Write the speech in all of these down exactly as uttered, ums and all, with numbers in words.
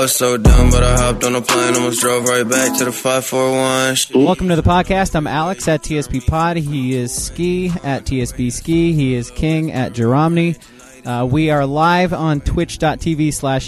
was so dumb, but I hopped on a plane, almost drove right back to the five four one. Welcome to the podcast. I'm Alex at T S P Pod. He is Ski at T S B Ski. He is King at Jeromny. Uh, we are live on twitch.tv slash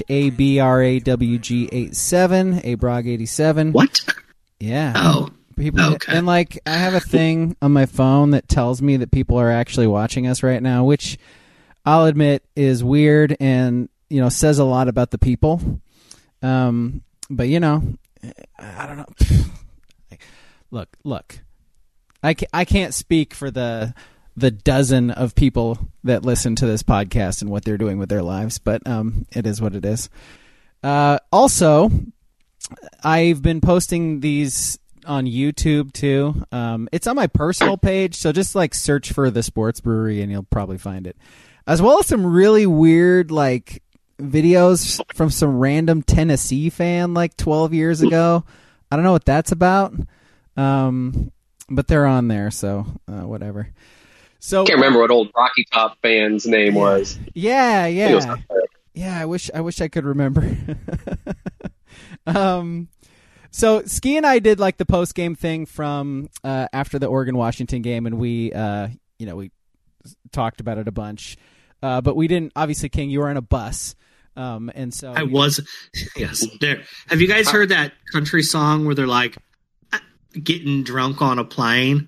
ABRAWG87, ABROG87. What? Yeah. Oh. People, okay. And, like, I have a thing on my phone that tells me that people are actually watching us right now, which I'll admit is weird and, you know, says a lot about the people. Um, but, you know, I don't know. Look, look. I, ca- I can't speak for the... the dozen of people that listen to this podcast and what they're doing with their lives, but um, it is what it is. Uh, also, I've been posting these on YouTube too. Um, it's on my personal page, so just like search for The Sports Brewery and you'll probably find it. As well as some really weird like videos from some random Tennessee fan like twelve years ago. I don't know what that's about, um, but they're on there, so uh, whatever. So, I can't remember what old Rocky Top fan's name was. Yeah, yeah, yeah. I wish I wish I could remember. um, so Ski and I did like the post game thing from uh, after the Oregon Washington game, and we, uh, you know, we talked about it a bunch, uh, but we didn't. Obviously, King, you were on a bus, um, and so I was. Yes, there. Have you guys heard that country song where they're like getting drunk on a plane?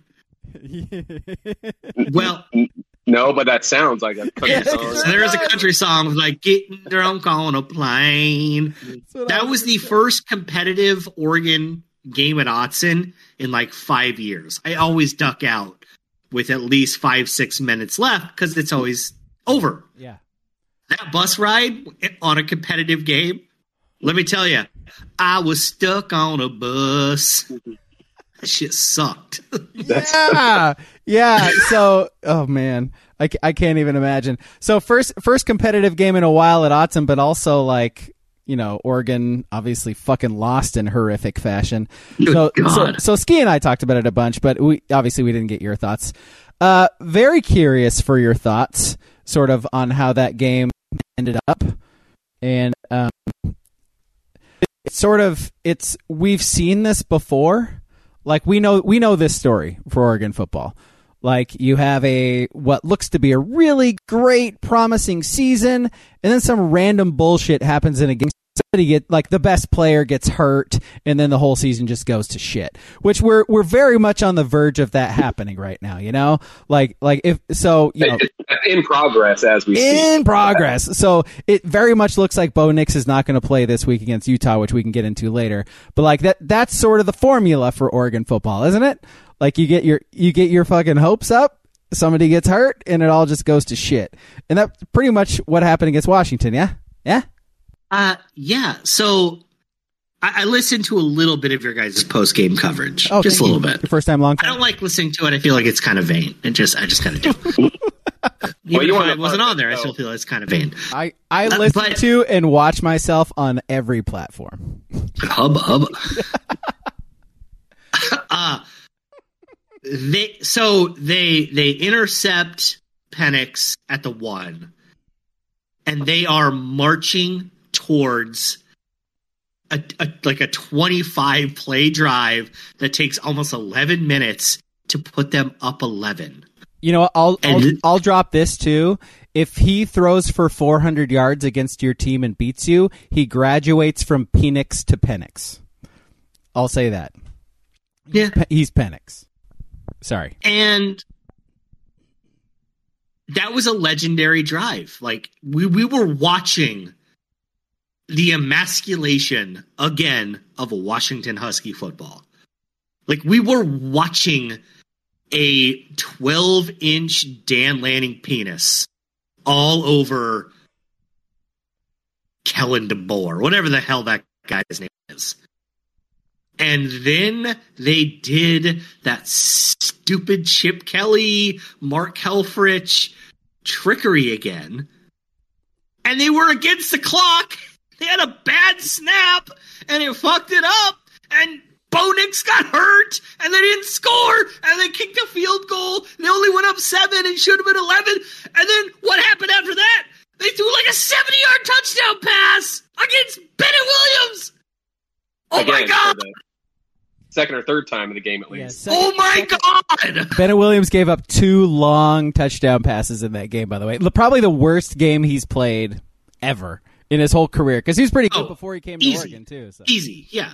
Well, no, but that sounds like a country yes, song. So there is a country song like getting drunk on a plane. That was the first competitive Oregon game at Autzen in like five years. I always duck out with at least five, six minutes left because it's always over. Yeah. That bus ride on a competitive game, let me tell you, I was stuck on a bus. That shit sucked. yeah, yeah. So, oh man, I, I can't even imagine. So first first competitive game in a while at Autzen, but also like, you know, Oregon obviously fucking lost in horrific fashion. Good so, God. so so Ski and I talked about it a bunch, but we obviously we didn't get your thoughts. Uh, very curious for your thoughts, sort of on how that game ended up, and um, it's sort of it's we've seen this before. Like we know we know this story for Oregon football. Like you have a what looks to be a really great, promising season, and then some random bullshit happens in a game. Somebody get like the best player gets hurt, and then the whole season just goes to shit. Which we're we're very much on the verge of that happening right now. You know, like like if so, you know, in progress as we in speak. progress. So it very much looks like Bo Nix is not going to play this week against Utah, which we can get into later. But like that that's sort of the formula for Oregon football, isn't it? Like you get your you get your fucking hopes up, somebody gets hurt, and it all just goes to shit. And that's pretty much what happened against Washington. Yeah, yeah. Uh, yeah. So I, I listened to a little bit of your guys' post game coverage, Oh, just a little bit. Your first time, long I time. don't like listening to it. I feel like it's kind of vain. It just, I just kind of do. Even Well, you if wanna I wasn't part on there, I though. still feel it's kind of vain. I I Uh, listen but- to and watch myself on every platform. Hub hub. uh they so they they intercept Penix at the one, and they are marching towards a, a like a twenty-five play drive that takes almost eleven minutes to put them up eleven. You know, I'll I'll, And- I'll drop this too. If he throws for four hundred yards against your team and beats you, he graduates from Penix to Penix. I'll say that. Yeah. Pe- He's Penix. Sorry. And that was a legendary drive. Like we, we were watching the emasculation again of a Washington Husky football. Like we were watching a twelve inch Dan Lanning penis all over Kellen DeBoer, whatever the hell that guy's name is. And then they did that stupid Chip Kelly, Mark Helfrich trickery again. And they were against the clock. They had a bad snap, and it fucked it up. And Bo Nix got hurt, and they didn't score, and they kicked a field goal. They only went up seven and should have been eleven. And then what happened after that? They threw like a seventy-yard touchdown pass against Bennett Williams. Oh Again, my god! for the second or third time in the game, at Yeah, least. second- Oh my second- god! Bennett Williams gave up two long touchdown passes in that game, by the way. Probably the worst game he's played ever in his whole career, because he was pretty good Oh, before he came to easy. Oregon, too. So. Easy, yeah.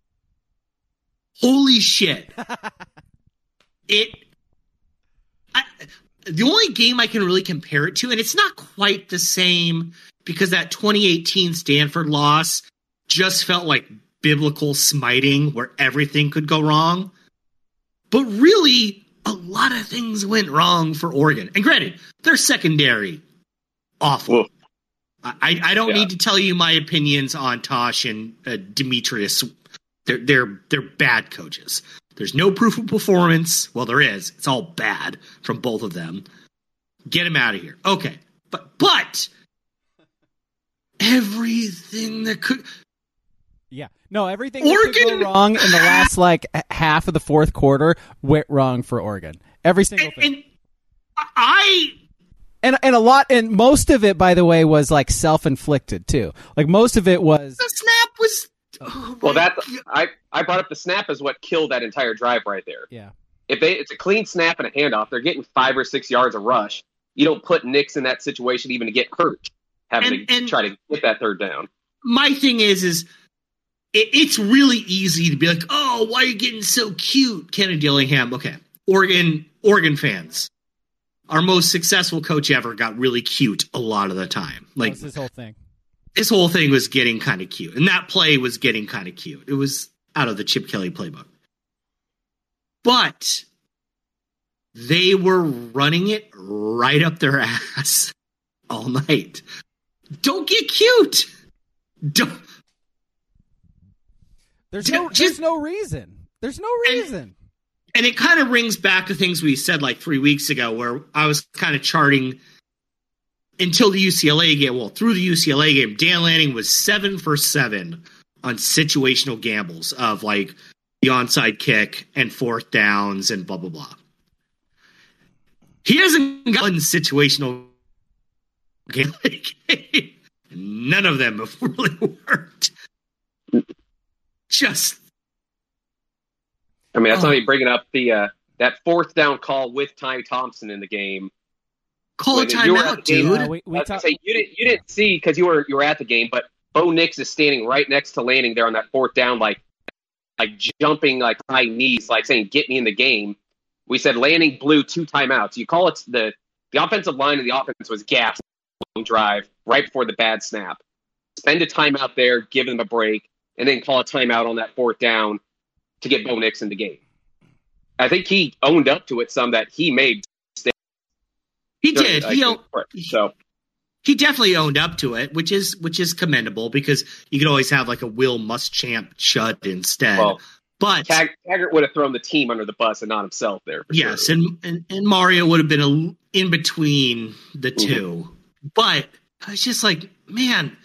Holy shit! it. I, the only game I can really compare it to, and it's not quite the same because that twenty eighteen Stanford loss just felt like biblical smiting where everything could go wrong. But really, a lot of things went wrong for Oregon. And granted, their secondary, awful. Whoa. I, I don't Yeah. need to tell you my opinions on Tosh and uh, Demetrius. They're, they're, they're bad coaches. There's no proof of performance. Well, there is. It's all bad from both of them. Get him out of here. Okay. But, but everything that could, Yeah. No, everything that could Oregon- go wrong in the last, like, h- half of the fourth quarter went wrong for Oregon. Every single and, thing. and I, And and a lot, and most of it, by the way, was like self-inflicted too. Like most of it was, the snap was, oh Well, my that God. I, I brought up the snap as what killed that entire drive right there. yeah, If they it's a clean snap and a handoff, they're getting five or six yards of rush. You don't put Nix in that situation even to get hurt, having And- to and- try to get that third down. My thing is, is it, it's really easy to be like, oh, why are you getting so cute, Kenny Dillingham? Okay, Oregon, Oregon fans. Our most successful coach ever got really cute a lot of the time. like Like this whole thing. this whole thing was getting kind of cute, and that play was getting kind of cute. It was out of the Chip Kelly playbook, but they were running it right up their ass all night. Don't get cute. Don't. There's no, Just- there's no reason. There's no reason. And it kind of rings back to things we said like three weeks ago, where I was kind of charting until the U C L A game. Well, through the U C L A game, Dan Lanning was seven for seven on situational gambles of like the onside kick and fourth downs and blah, blah, blah. He hasn't got one situational game. None of them have really worked. Just I mean, that's Oh. not even bringing up the uh, that fourth down call with Ty Thompson in the game. call a When you were at timeout, the game, dude. Uh, we we I was gonna talk, say, you didn't you didn't see because you were you were at the game, but Bo Nix is standing right next to Lanning there on that fourth down, like like jumping like high knees, like saying, "Get me in the game." We said Lanning blew two timeouts. You call it the the offensive line of the offense was gassed long drive right before the bad snap. Spend a timeout there, give them a break, and then call a timeout on that fourth down to get Bo Nix in the game. I think he owned up to it some that he made. He did. Like, He, o- so he definitely owned up to it, which is which is commendable because you could always have like a Will Muschamp shut instead. well, but Tag- Taggart would have thrown the team under the bus and not himself there. For yes, sure. and, and and Mario would have been a, in between the Mm-hmm. two. But it's just like, man,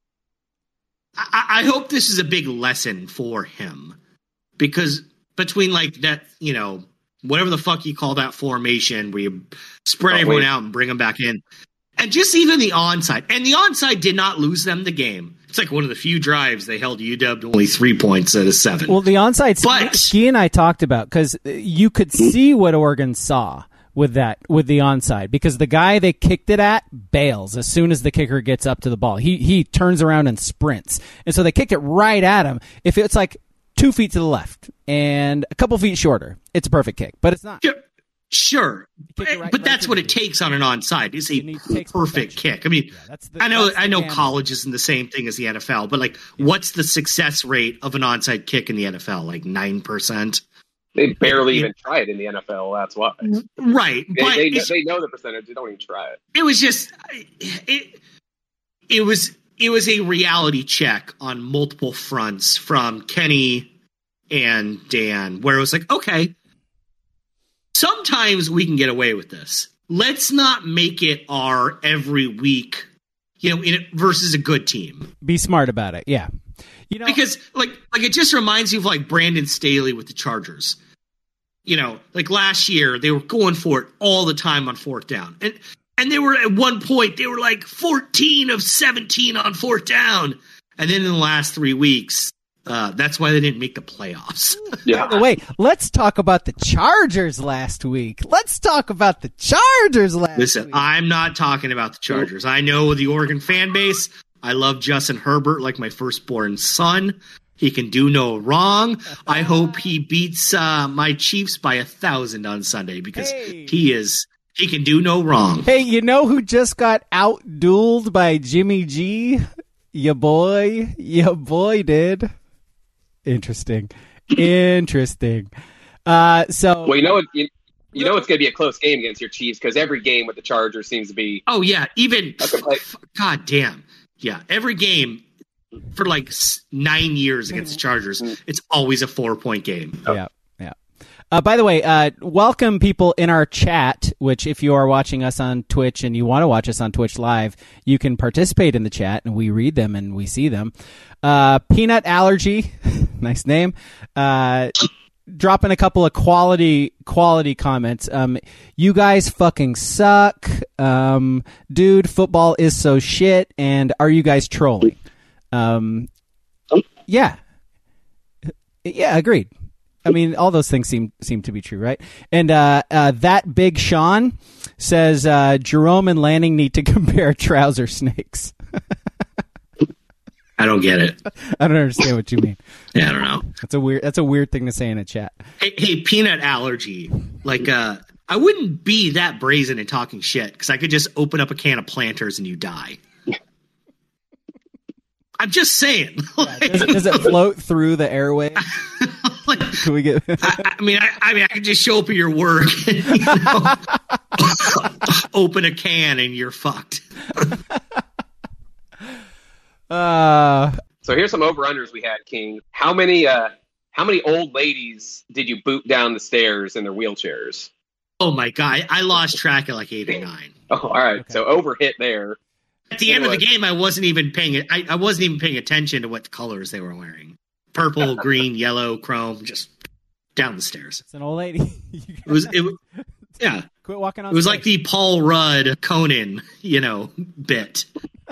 I, I hope this is a big lesson for him because between like that, you know, whatever the fuck you call that formation where you spread Oh, everyone wait. out and bring them back in. And just even the onside. And the onside did not lose them the game. It's like one of the few drives they held U W to only three points out of seven. well, the onside, But- Ski and I talked about, because you could see what Oregon saw with that, with the onside, because the guy they kicked it at bails as soon as the kicker gets up to the ball. He he turns around and sprints, and so they kicked it right at him. If it's like two feet to the left and a couple feet shorter, it's a perfect kick, but it's not. Sure, sure. Kick it right- but right that's to what the it knee. takes on an onside is a You need- takes perfect perfection. kick. I mean, Yeah, that's the- I know that's the I know gamble. college isn't the same thing as the N F L, but like, what's the success rate of an onside kick in the N F L? Like nine percent, They barely even try it in the N F L. That's why. right? They, but they, it's- they know the percentage. They don't even try it. it was just it. It was it was a reality check on multiple fronts from Kenny and Dan, where it was like, okay, sometimes we can get away with this. Let's not make it our every week, you know, in versus a good team. Be smart about it. Yeah, you know, Because like like it just reminds you of like Brandon Staley with the Chargers. You know, like last year they were going for it all the time on fourth down. And And they were at one point, they were like fourteen of seventeen on fourth down. And then in the last three weeks, uh, that's why they didn't make the playoffs. Yeah. By the way, let's talk about the Chargers last week. Let's talk about the Chargers last Listen, week. I'm not talking about the Chargers. I know the Oregon fan base. I love Justin Herbert like my firstborn son. He can do no wrong. I hope he beats uh, my Chiefs by a thousand on Sunday because Hey. he is he can do no wrong. Hey, you know who just got out-dueled by Jimmy G? Ya boy. Ya boy did. Interesting. Interesting. Uh, so Well, you know what? You, you know it's going to be a close game against your Chiefs because every game with the Chargers seems to be. Oh yeah, even Okay, like- God damn, yeah. Every game for like s- nine years against the Chargers, it's always a four point game. Yeah, yeah. Uh, by the way, uh, welcome people in our chat, which if you are watching us on Twitch and you want to watch us on Twitch live, you can participate in the chat and we read them and we see them. Uh, Peanut Allergy, nice name, uh, dropping a couple of quality quality comments. Um, you guys fucking suck. Um, dude, football is so shit. And are you guys trolling? Um, yeah. Yeah, agreed. I mean, all those things seem seem to be true, right? And uh, uh, that Big Sean says uh, Jerome and Lanning need to compare trouser snakes. I don't get it. I don't understand what you mean. Yeah, I don't know. That's a weird. That's a weird thing to say in a chat. Hey, hey peanut allergy. Like, uh, I wouldn't be that brazen in talking shit because I could just open up a can of Planters and you die. I'm just saying. Like, Does, does it float through the airway? like, Can we get? I, I mean, I, I mean, I could just show up at your work, and, you know, open a can, and you're fucked. uh, So here's some over-unders we had, King. How many uh, how many old ladies did you boot down the stairs in their wheelchairs? Oh my god, I lost track at like eight or nine. Oh, all right. Okay. So overhit there. At the end of the game, I wasn't even paying it. I, I wasn't even paying attention to what colors they were wearing: purple, green, yellow, chrome. Just down the stairs. it's an old lady. It was, it, was- yeah. Quit walking on. It was stage. like the Paul Rudd Conan, you know, bit.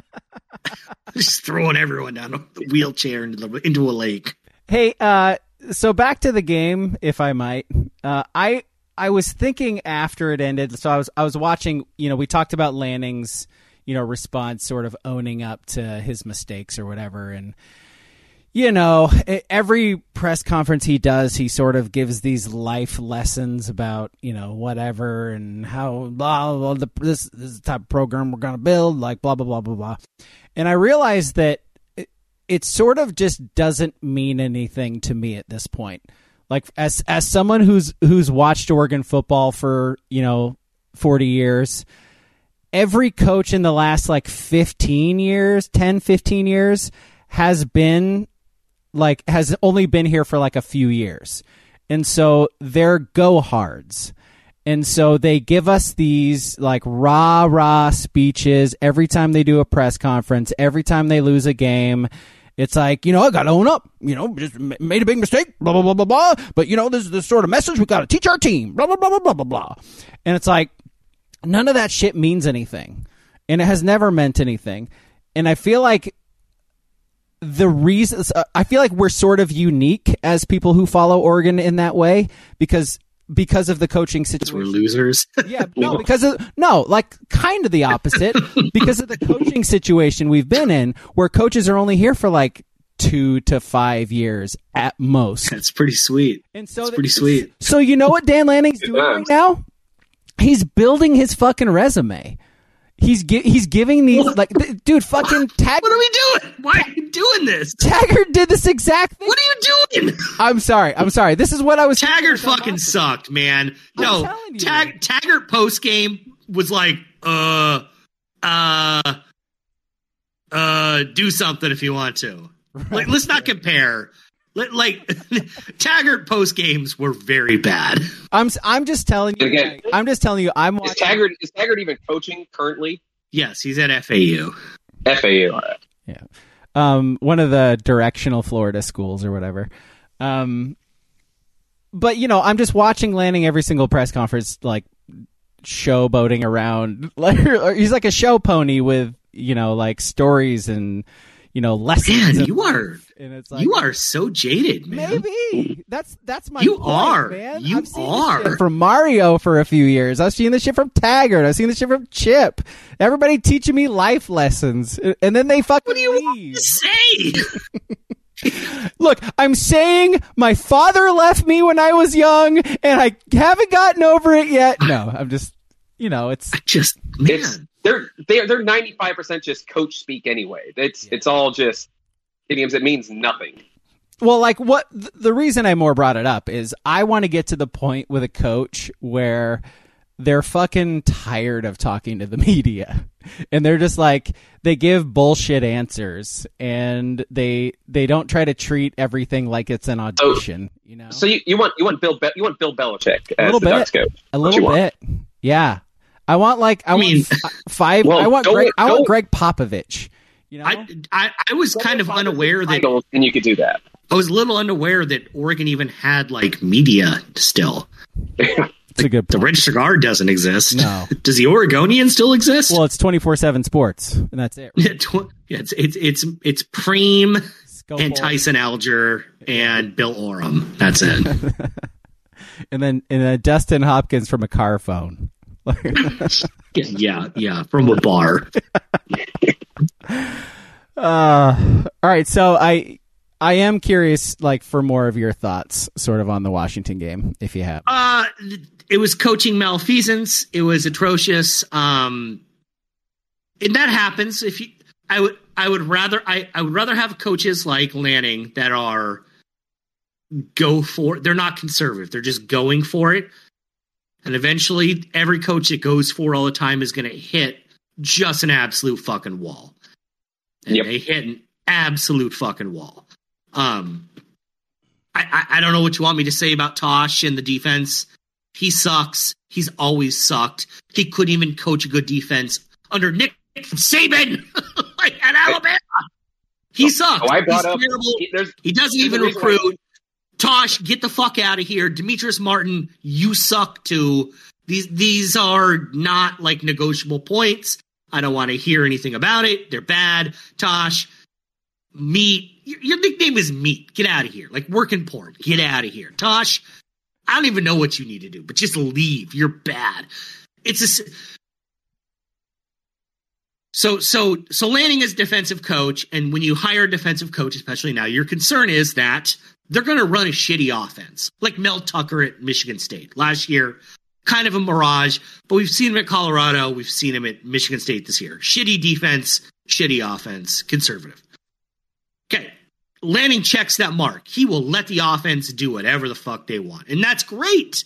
Just throwing everyone down a wheelchair into the into a lake. Hey, uh, so back to the game, if I might. Uh, I I was thinking after it ended. So I was I was watching. You know, we talked about Lanning's, you know, response, sort of owning up to his mistakes or whatever, and you know, every press conference he does, he sort of gives these life lessons about, you know, whatever and how blah, blah, the, this, this is the type of program we're going to build, like blah, blah, blah, blah, blah. And I realized that it, it sort of just doesn't mean anything to me at this point. Like as as someone who's who's watched Oregon football for, you know, forty years, every coach in the last like fifteen years, ten, fifteen years has been like has only been here for like a few years. And so they're go-hards. And so they give us these like rah rah speeches every time they do a press conference, every time they lose a game. It's like, you know, I got to own up, you know, just made a big mistake, blah, blah, blah, blah, blah. But, you know, this is the sort of message we got to teach our team, blah, blah, blah, blah, blah, blah, blah. And it's like, none of that shit means anything. And it has never meant anything. And I feel like the reasons, uh, I feel like we're sort of unique as people who follow Oregon in that way because because of the coaching situation. We're losers. Yeah, no, because of no, like kind of the opposite because of the coaching situation we've been in, where coaches are only here for like two to five years at most. That's pretty sweet. And so That's that- pretty sweet. So you know what Dan Lanning's doing right now? He's building his fucking resume. He's gi- he's giving these like th- dude fucking Taggart. What are we doing? Why are you doing this? Taggart did this exact thing. What are you doing? I'm sorry. I'm sorry. This is what I was. Taggart fucking sucked, man. No, telling you. Tag- Taggart post game was like, uh, uh, uh, do something if you want to. Like, let's not compare. Let, like, Taggart post games were very bad. I'm s- I'm just telling you. Again, I'm just telling you. I'm Is watching. Taggart is Taggart even coaching currently? Yes, he's at F A U. F A U. All right. Yeah. Um, one of the directional Florida schools or whatever. Um, but you know, I'm just watching Lanning every single press conference, like showboating around. He's like a show pony with, you know, like stories and, you know, lessons. Man, you are and it's like, you are so jaded, man. Maybe that's that's my you point, are man. you I've seen are this shit from Mario for a few years. I've seen this shit from Taggart. I've seen this shit from Chip. Everybody teaching me life lessons, and then they fucking what do you leave. want to say? Look, I'm saying my father left me when I was young, and I haven't gotten over it yet. No, I'm just, you know, it's I just man. It's they're they're they're ninety five percent just coach speak anyway. It's Yeah. it's all just idioms. It means nothing. well, like what th- the reason I more brought it up is I want to get to the point with a coach where they're fucking tired of talking to the media, and they're just like they give bullshit answers, and they they don't try to treat everything like it's an audition. You know, So you, you want you want Bill Be- you want Bill Belichick a as little the Ducks bit, coach. a What you little want. bit, yeah. I want like I, I mean- want f- five. Well, I want go- Greg. I go- want Greg Popovich. You know, I, I I was kind of unaware that Titles, and you could do that. I was a little unaware that Oregon even had like media still. it's a good The point. Register Guard doesn't exist. No. Does the Oregonian still exist? Well, it's twenty-four seven sports, and that's it. Yeah, tw- yeah, it's it's it's it's Preem Scopel. and Tyson Alger and Bill Oram. That's it. and then and then Dustin Hopkins from a car phone. yeah, yeah, from a bar. Uh, all right, so I I am curious, like, for more of your thoughts, sort of on the Washington game, if you have. Uh, it was coaching malfeasance. It was atrocious. Um, and that happens. If you, I would, I would rather, I, I would rather have coaches like Lanning that are go for. They're not conservative. They're just going for it. And eventually, every coach that goes for all the time is going to hit just an absolute fucking wall. And Yep. they hit an absolute fucking wall. Um, I, I I don't know what you want me to say about Tosh and the defense. He sucks. He's always sucked. He couldn't even coach a good defense under Nick Saban like at Alabama. He sucks. Oh, I brought He's up. terrible. he- There's, He doesn't there's even a reason why- recruit. Tosh, get the fuck out of here. Demetrius Martin, you suck too. These these are not like negotiable points. I don't want to hear anything about it. They're bad. Tosh, Meat. Your, your nickname is Meat. Get out of here. Like working porn. Get out of here. Tosh, I don't even know what you need to do, but just leave. You're bad. It's a s- so so so Lanning is defensive coach, and when you hire a defensive coach, especially now, your concern is that they're going to run a shitty offense, like Mel Tucker at Michigan State last year. Kind of a mirage, but we've seen him at Colorado. We've seen him at Michigan State this year. Shitty defense, shitty offense, conservative. Okay, Lanning checks that mark. He will let the offense do whatever the fuck they want, and that's great.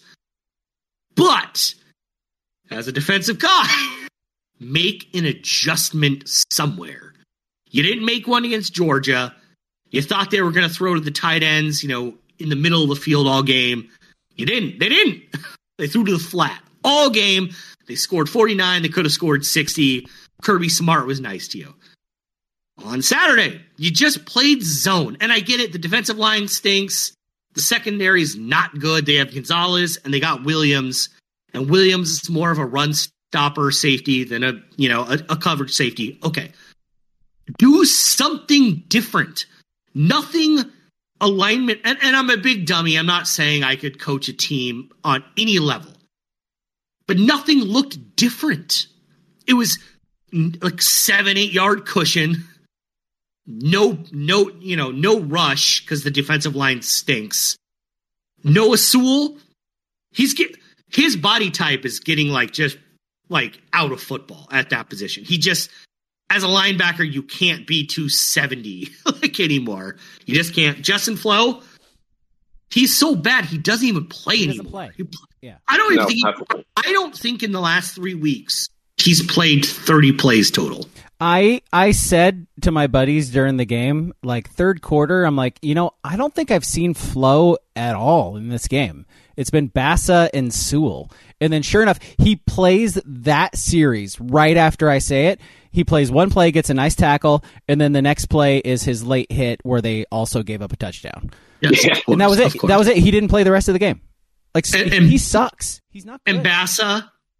But as a defensive guy, make an adjustment somewhere. You didn't make one against Georgia. You thought they were going to throw to the tight ends, you know, in the middle of the field all game. You didn't. They didn't. They threw to the flat all game. They scored forty-nine. They could have scored sixty. Kirby Smart was nice to you. On Saturday, you just played zone. And I get it. The defensive line stinks. The secondary is not good. They have Gonzalez and they got Williams. And Williams is more of a run stopper safety than a, you know, a, a coverage safety. Okay. Do something different. Nothing alignment. And, and I'm a big dummy. I'm not saying I could coach a team on any level. But nothing looked different. It was like seven, eight yard cushion. No, no, you know, no rush because the defensive line stinks. Noah Sewell, he's get his body type is getting like just like out of football at that position. He just, as a linebacker, you can't be two seventy like anymore. You just can't. Justin Flo, he's so bad he doesn't even play He doesn't anymore. play. He- Yeah. I don't even No, think. not He, to play. I don't think in the last three weeks he's played thirty plays total. I I said to my buddies during the game, like third quarter, I'm like, you know, I don't think I've seen Flo at all in this game. It's been Bassa and Sewell. And then sure enough, he plays that series right after I say it. He plays one play, gets a nice tackle, and then the next play is his late hit where they also gave up a touchdown. Yes, Yeah. of course, And that was of it. course. That was it. He didn't play the rest of the game. Like And- he, and- he sucks. He's not good. And Bassa,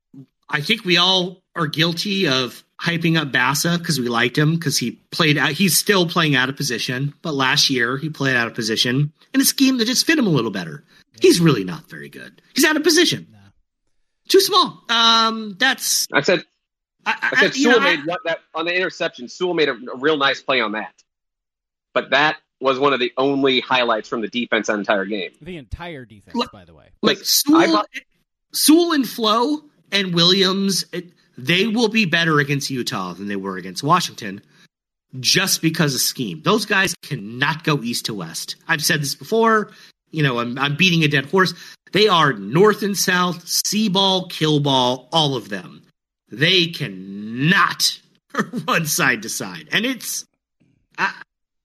I think we all are guilty of hyping up Bassa because we liked him because he played out. He's still playing out of position, but last year he played out of position in a scheme that just fit him a little better. Yeah. He's really not very good. He's out of position. No. Too small. Um, that's. I said. I, I said I, Sewell know, made I, what that on the interception. Sewell made a, a real nice play on that, but that was one of the only highlights from the defense that entire game. The entire defense, like, by the way. Like Sewell, brought, Sewell and Flo and Williams, it, they will be better against Utah than they were against Washington just because of scheme. Those guys cannot go east to west. I've said this before. You know, I'm, I'm beating a dead horse. They are north and south, see ball, kill ball, all of them. They cannot run side to side. And it's, I,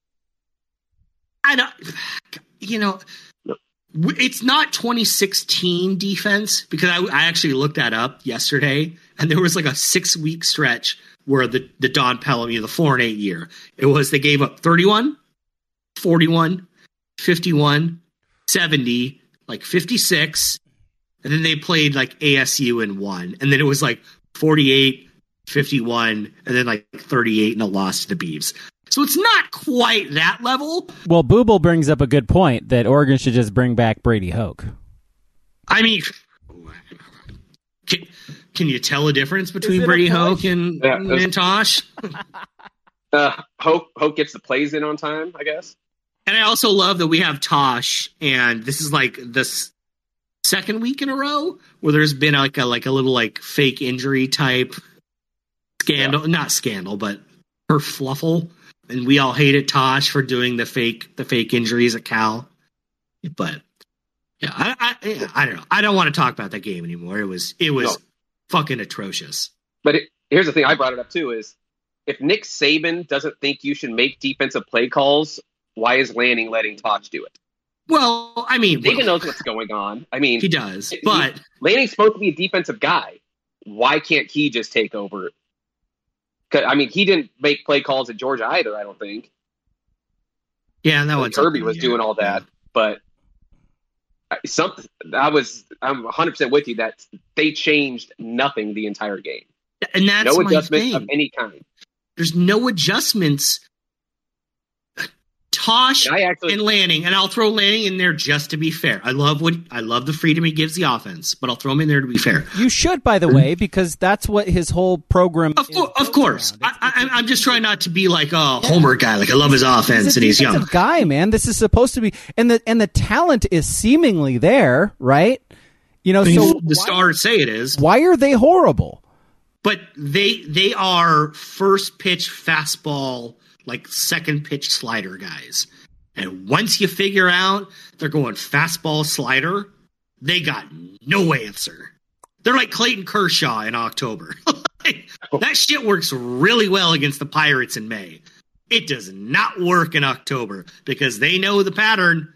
I don't, you know, it's not twenty sixteen defense because I, I actually looked that up yesterday, and there was like a six week stretch where the, the Don Pelham, you know, the four and eight year, it was they gave up thirty-one, forty-one, fifty-one, seventy, like fifty-six, and then they played like A S U and won, and then it was like forty-eight, fifty-one, and then like thirty-eight and a loss to the Beavs. So it's not quite that level. Well, Booble brings up a good point that Oregon should just bring back Brady Hoke. I mean, can, can you tell a difference between Brady Hoke and, yeah, and Tosh? uh, Hoke, Hoke gets the plays in on time, I guess. And I also love that we have Tosh, and this is like the s- second week in a row where there's been like a like a little like fake injury type scandal, yeah. Not scandal, but kerfluffle. And we all hated Tosh for doing the fake the fake injuries at Cal. But yeah, I I, I don't know. I don't want to talk about that game anymore. It was it was no. fucking atrocious. But it, here's the thing. I brought it up too. Is if Nick Saban doesn't think you should make defensive play calls, why is Lanning letting Tosh do it? Well, I mean, Saban well, knows what's going on. I mean, he does. But he, Lanning's supposed to be a defensive guy. Why can't he just take over? I mean, he didn't make play calls at Georgia either, I don't think. Yeah, and that was Kirby was doing all that, but something I was I'm one hundred percent with you that they changed nothing the entire game. And that's no my adjustments thing. of any kind. There's no adjustments. Tosh and, actually, and Lanning, and I'll throw Lanning in there just to be fair. I love what I love the freedom he gives the offense, but I'll throw him in there to be fair. You should, by the way, because that's what his whole program. Of, is co- of course, it's, it's, I, I, I'm just trying not to be like a yeah. Homer guy. Like I love his offense, he's and he's young. Guy, man, this is supposed to be, and the and the talent is seemingly there, right? You know, I mean, so the why, stars say it is. Why are they horrible? But they they are first pitch fastball, like second pitch slider guys. And once you figure out they're going fastball slider, they got no answer. They're like Clayton Kershaw in October. Like, that shit works really well against the Pirates in May. It does not work in October because they know the pattern.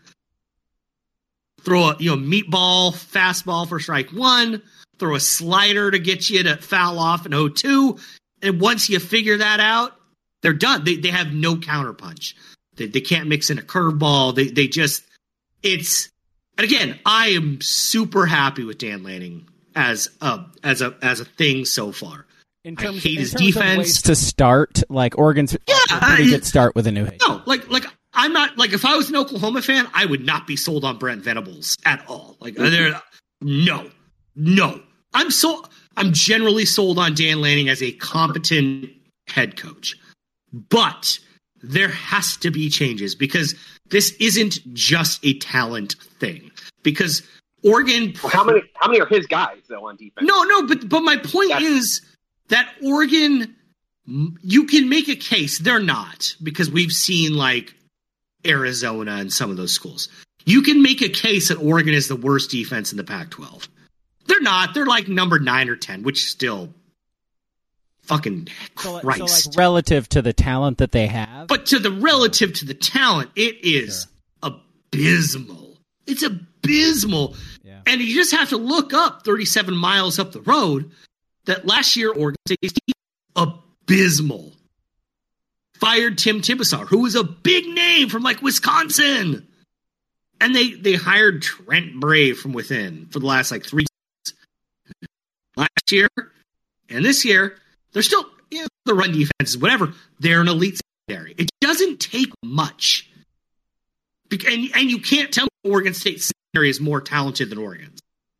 Throw a you know meatball fastball for strike one, throw a slider to get you to foul off in oh two, and once you figure that out, they're done. They they have no counterpunch. They, they can't mix in a curveball. They they just it's and again, I am super happy with Dan Lanning as a as a as a thing so far. In terms, I hate in his terms defense of ways to start, like Oregon's yeah, a pretty I, good start with a new head. No, like like I'm not like if I was an Oklahoma fan, I would not be sold on Brent Venables at all. Like mm-hmm. no, no. I'm so I'm generally sold on Dan Lanning as a competent head coach, but there has to be changes because this isn't just a talent thing. Because Oregon, well, how many how many are his guys though on defense? No, no, but but my point That's, is that Oregon, you can make a case they're not because we've seen like Arizona and some of those schools. You can make a case that Oregon is the worst defense in the Pac twelve. They're not. They're like number nine or ten, which still. Fucking Christ. So, so like relative to the talent that they have? But to the relative to the talent, it is sure. abysmal. It's abysmal. Yeah. And you just have to look up thirty-seven miles up the road that last year Oregon State's abysmal. Fired Tim Tibesar, who was a big name from like Wisconsin. And they, they hired Trent Brave from within for the last like three years. Last year, And this year, they're still, you know, the run defenses, whatever. They're an elite secondary. It doesn't take much. And, and you can't tell me Oregon State secondary is more talented than Oregon's.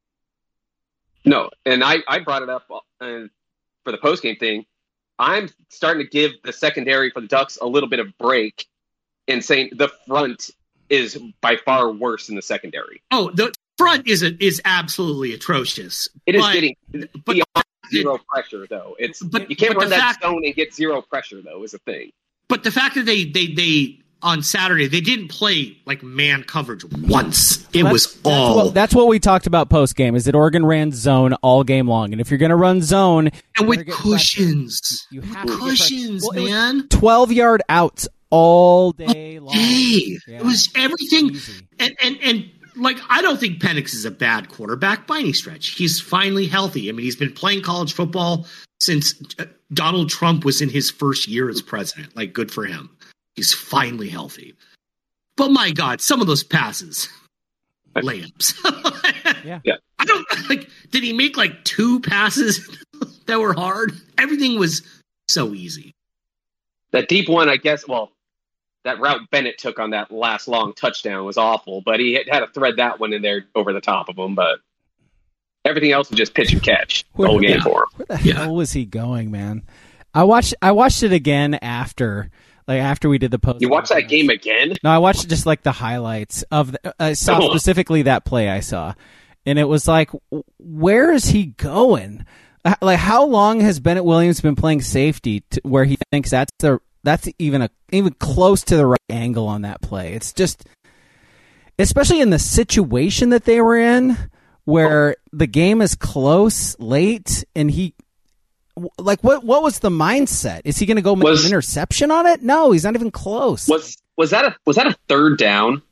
No, and I, I brought it up uh, for the postgame thing. I'm starting to give the secondary for the Ducks a little bit of break in saying the front is by far worse than the secondary. Oh, the front is a, is absolutely atrocious. It is but, getting but beyond zero pressure, though. It's but, you can't but run that fact, zone and get zero pressure, though, is a thing. But the fact that they they they on Saturday they didn't play like man coverage once. It that's, was that's all. What, that's what we talked about post game. Is that Oregon ran zone all game long, and if you're going to run zone and with cushions, you have cushions, well, man, twelve yard outs all day long. Hey, yeah. It was everything, Easy. and and and. Like, I don't think Penix is a bad quarterback by any stretch. He's finally healthy. I mean, he's been playing college football since Donald Trump was in his first year as president. Like, good for him. He's finally healthy. But my God, some of those passes, layups. yeah. yeah. I don't, like, did he make like two passes that were hard? Everything was so easy. That deep one, I guess, well, that route Bennett took on that last long touchdown was awful, but he had to thread that one in there over the top of him. But everything else was just pitch and catch the whole game yeah. for him. Where the yeah. hell was he going, man? I watched. I watched it again after, like after we did the post. You watched that game again? No, I watched just like the highlights of. The, I saw oh. specifically that play I saw, and it was like, where is he going? Like, how long has Bennett Williams been playing safety to where he thinks that's the That's even a even close to the right angle on that play. It's just, especially in the situation that they were in, where the game is close, late, and he, like, what what was the mindset? Is he going to go make was, an interception on it? No, he's not even close. Was was that a was that a third down?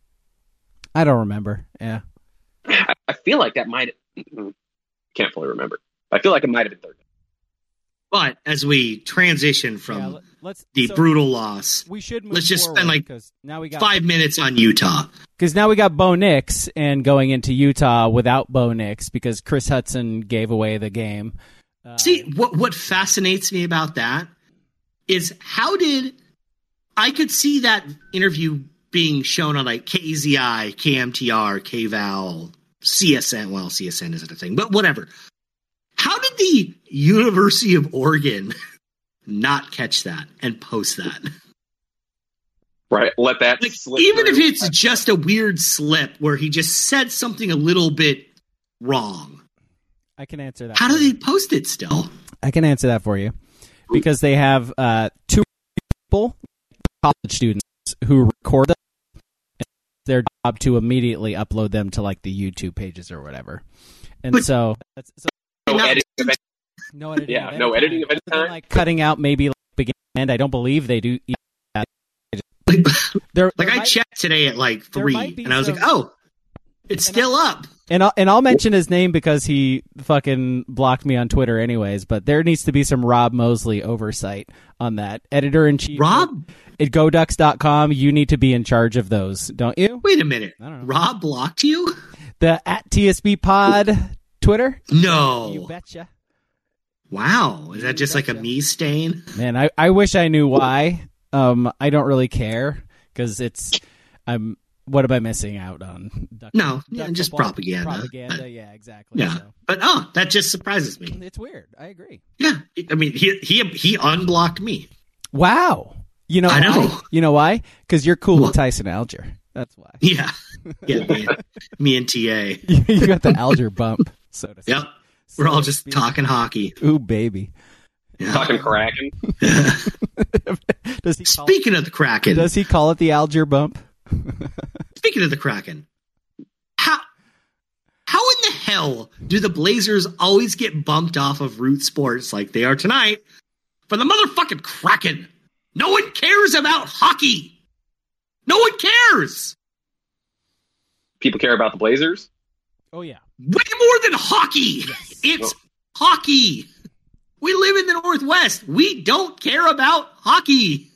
I don't remember. Yeah, I, I feel like that might. Can't fully remember. I feel like it might have been third down. But as we transition from yeah, let's, the so brutal loss, we should move let's just spend like now we got, five minutes on Utah. Because now we got Bo Nix and going into Utah without Bo Nix because Chris Hudson gave away the game. Uh, See, what what fascinates me about that is how did I could see that interview being shown on like K E Z I, K M T R, K V A L, C S N. Well, C S N isn't a thing, but whatever. How did the University of Oregon not catch that and post that? Right, let that like, slip even through. if it's just a weird slip where he just said something a little bit wrong. I can answer that. How do they post it still? I can answer that for you. Because they have uh, two people, college students, who record them. And it's their job to immediately upload them to like the YouTube pages or whatever. And but, so... That's, so No editing of any No editing. Yeah, of no any editing time. of any kind. Like cutting out maybe like beginning and end. I don't believe they do. That. Like, there, like there I might, checked today at like three, and I was some, like, "Oh, it's still I, up." And I'll and I'll mention his name because he fucking blocked me on Twitter, anyways. But there needs to be some Rob Mosley oversight on that. Editor in chief, Rob at go ducks dot com. You need to be in charge of those, don't you? Wait a minute. Rob blocked you? The at T S B Pod Twitter? No. You betcha. Wow. Is that just like a me stain? Man, I, I wish I knew why. Um, I don't really care because it's I'm. What am I missing out on? Duck, no, yeah, duck just football? propaganda. Propaganda, yeah, exactly. Yeah, so. But oh, that just surprises me. It's weird. I agree. Yeah, I mean, he he he unblocked me. Wow. You know, I know. Why? You know why? Because you're cool what? with Tyson Alger. That's why. Yeah, yeah. me, and, me and T A. You got the Alger bump, so to speak. Yep. So We're all just speak. talking hockey. Ooh, baby. Yeah. Talking Kraken. Does he Speaking it, of the Kraken, does he call it the Alger bump? Speaking of the Kraken, how how in the hell do the Blazers always get bumped off of Root Sports like they are tonight for the motherfucking Kraken? No one cares about hockey. No one cares. People care about the Blazers? Oh, yeah. Way more than hockey. Yes. It's oh. hockey. We live in the Northwest. We don't care about hockey.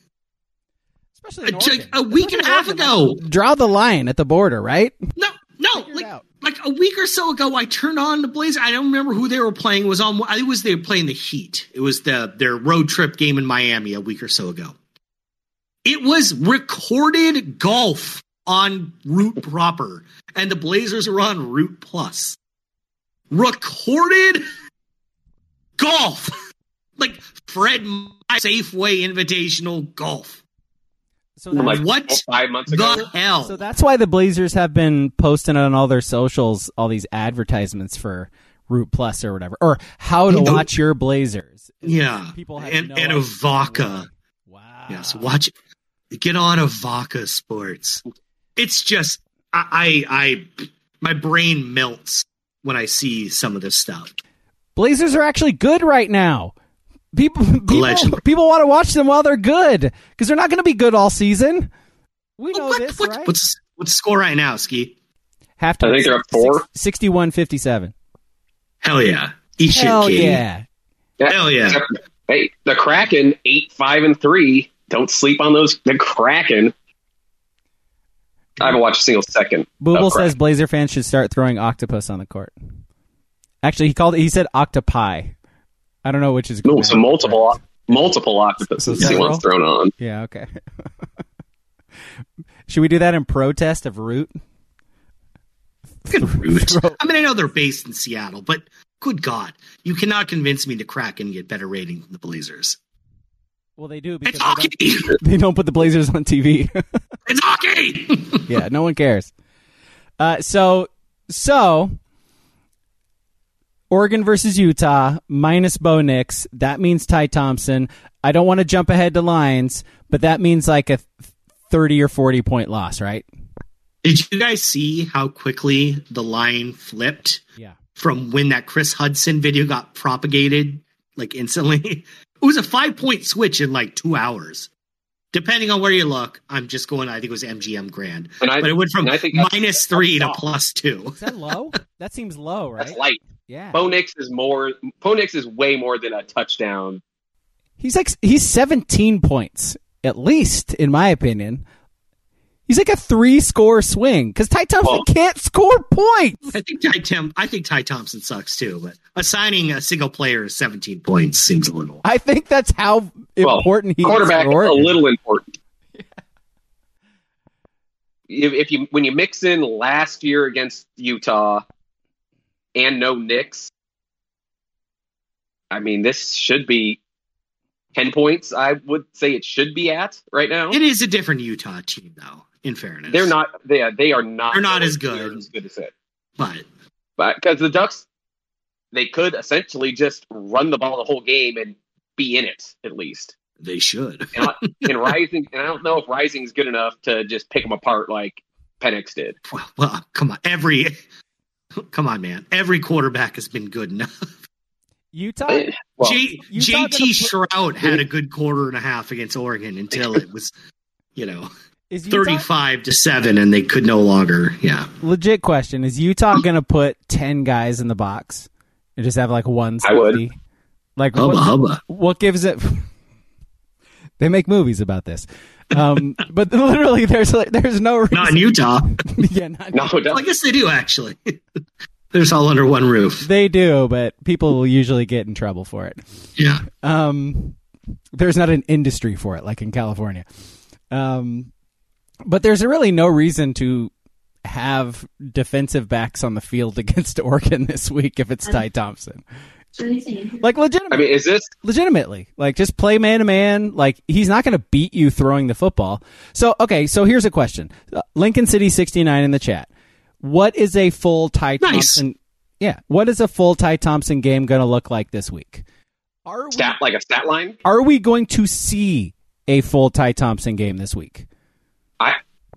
Especially in Like a week Especially and a half ago. Draw the line at the border, right? No, no. Like, like a week or so ago, I turned on the Blazers. I don't remember who they were playing. It was on. I think it was they were playing the Heat. It was the their road trip game in Miami a week or so ago. It was recorded golf on Root proper, and the Blazers were on Root Plus. Recorded golf, like Fred Safeway Invitational golf. So From that's, like what five months ago. the hell? so that's why the Blazers have been posting on all their socials all these advertisements for Root Plus or whatever, or how to You know- watch your Blazers. yeah, People have and no and idea. Avaca. Wow. Yes, watch. Get on Avaca Sports. It's just I, I I my brain melts when I see some of this stuff. Blazers are actually good right now. People people, Allegedly. people want to watch them while they're good because they're not going to be good all season. We know What- this, what- right? What's what's the score right now, Ski? Halftime. I think they're up four. sixty-one fifty-seven. Hell yeah! Eat Hell shit, Katie. yeah. Hell yeah. Hey, the Kraken eight five and three. Don't sleep on those. The Kraken. I haven't watched a single second. Booble of says Kraken. Blazer fans should start throwing octopus on the court. Actually, he called it. He said octopi. I don't know which is no, so multiple, multiple octopuses So he wants thrown on. Yeah. Okay. Should we do that in protest of Root? Root. Throw- I mean, I know they're based in Seattle, but good God, you cannot convince me the Kraken get better rating than the Blazers. Well, they do because It's they hockey. don't, they don't put the Blazers on T V. It's hockey. Yeah, no one cares. Uh, so, so Oregon versus Utah minus Bo Nix. That means Ty Thompson. I don't want to jump ahead to lines, but that means like a thirty or forty point loss, right? Did you guys see how quickly the line flipped Yeah. from when that Chris Hudson video got propagated, like instantly? It was a five point switch in like two hours. Depending on where you look, I'm just going, I think it was M G M Grand. And I, But it went from and I think that's- minus three to that's plus two. Is that low? That seems low, right? That's light. Yeah. Bo Nix is more. Bo Nix is way more than a touchdown. He's like he's seventeen points at least, in my opinion. He's like a three score swing because Ty Thompson Well- can't score points. I think Ty Tim, I think Ty Thompson sucks too, but assigning a single player seventeen points seems a little. I think that's how Well, important he Quarterback is. is for a Oregon. little important. If, if you when you mix in last year against Utah and no Knicks, I mean this should be ten points. I would say it should be at right now. It is a different Utah team, though. In fairness, They're not. They are, they are not. They're not as nowhere good. As good as it. But But because the Ducks, they could essentially just run the ball the whole game and be in it at least. they should. And, I- and Rising, and I don't know if Rising is good enough to just pick them apart like Penix did. Well, well, come on, every come on, man. Every quarterback has been good enough. Utah. Well, J, Utah J T gonna Shroud had a good quarter and a half against Oregon until it was, you know, Is Utah, thirty-five to seven, and they could no longer. Yeah, legit question: is Utah going to put ten guys in the box and just have like one I would. safety? Like hubba what, hubba. what gives it? They make movies about this, um, but literally, there's like, there's no reason. Not in Utah. yeah, not, no, it Well, I doesn't. guess they do actually. They're just all under one roof. they do, but people will usually get in trouble for it. Yeah. Um, there's not an industry for it like in California. Um, but there's really no reason to have defensive backs on the field against Oregon this week if it's Ty Thompson. Like legitimately, I mean, is this? legitimately, like just play man to man. Like he's not going to beat you throwing the football. So okay, so here's a question: uh, Lincoln City sixty-nine in the chat. What is a full Ty Nice. Thompson? Yeah, what is a full Ty Thompson game going to look like this week? Are we, Stat like a stat line? are we going to see a full Ty Thompson game this week? I,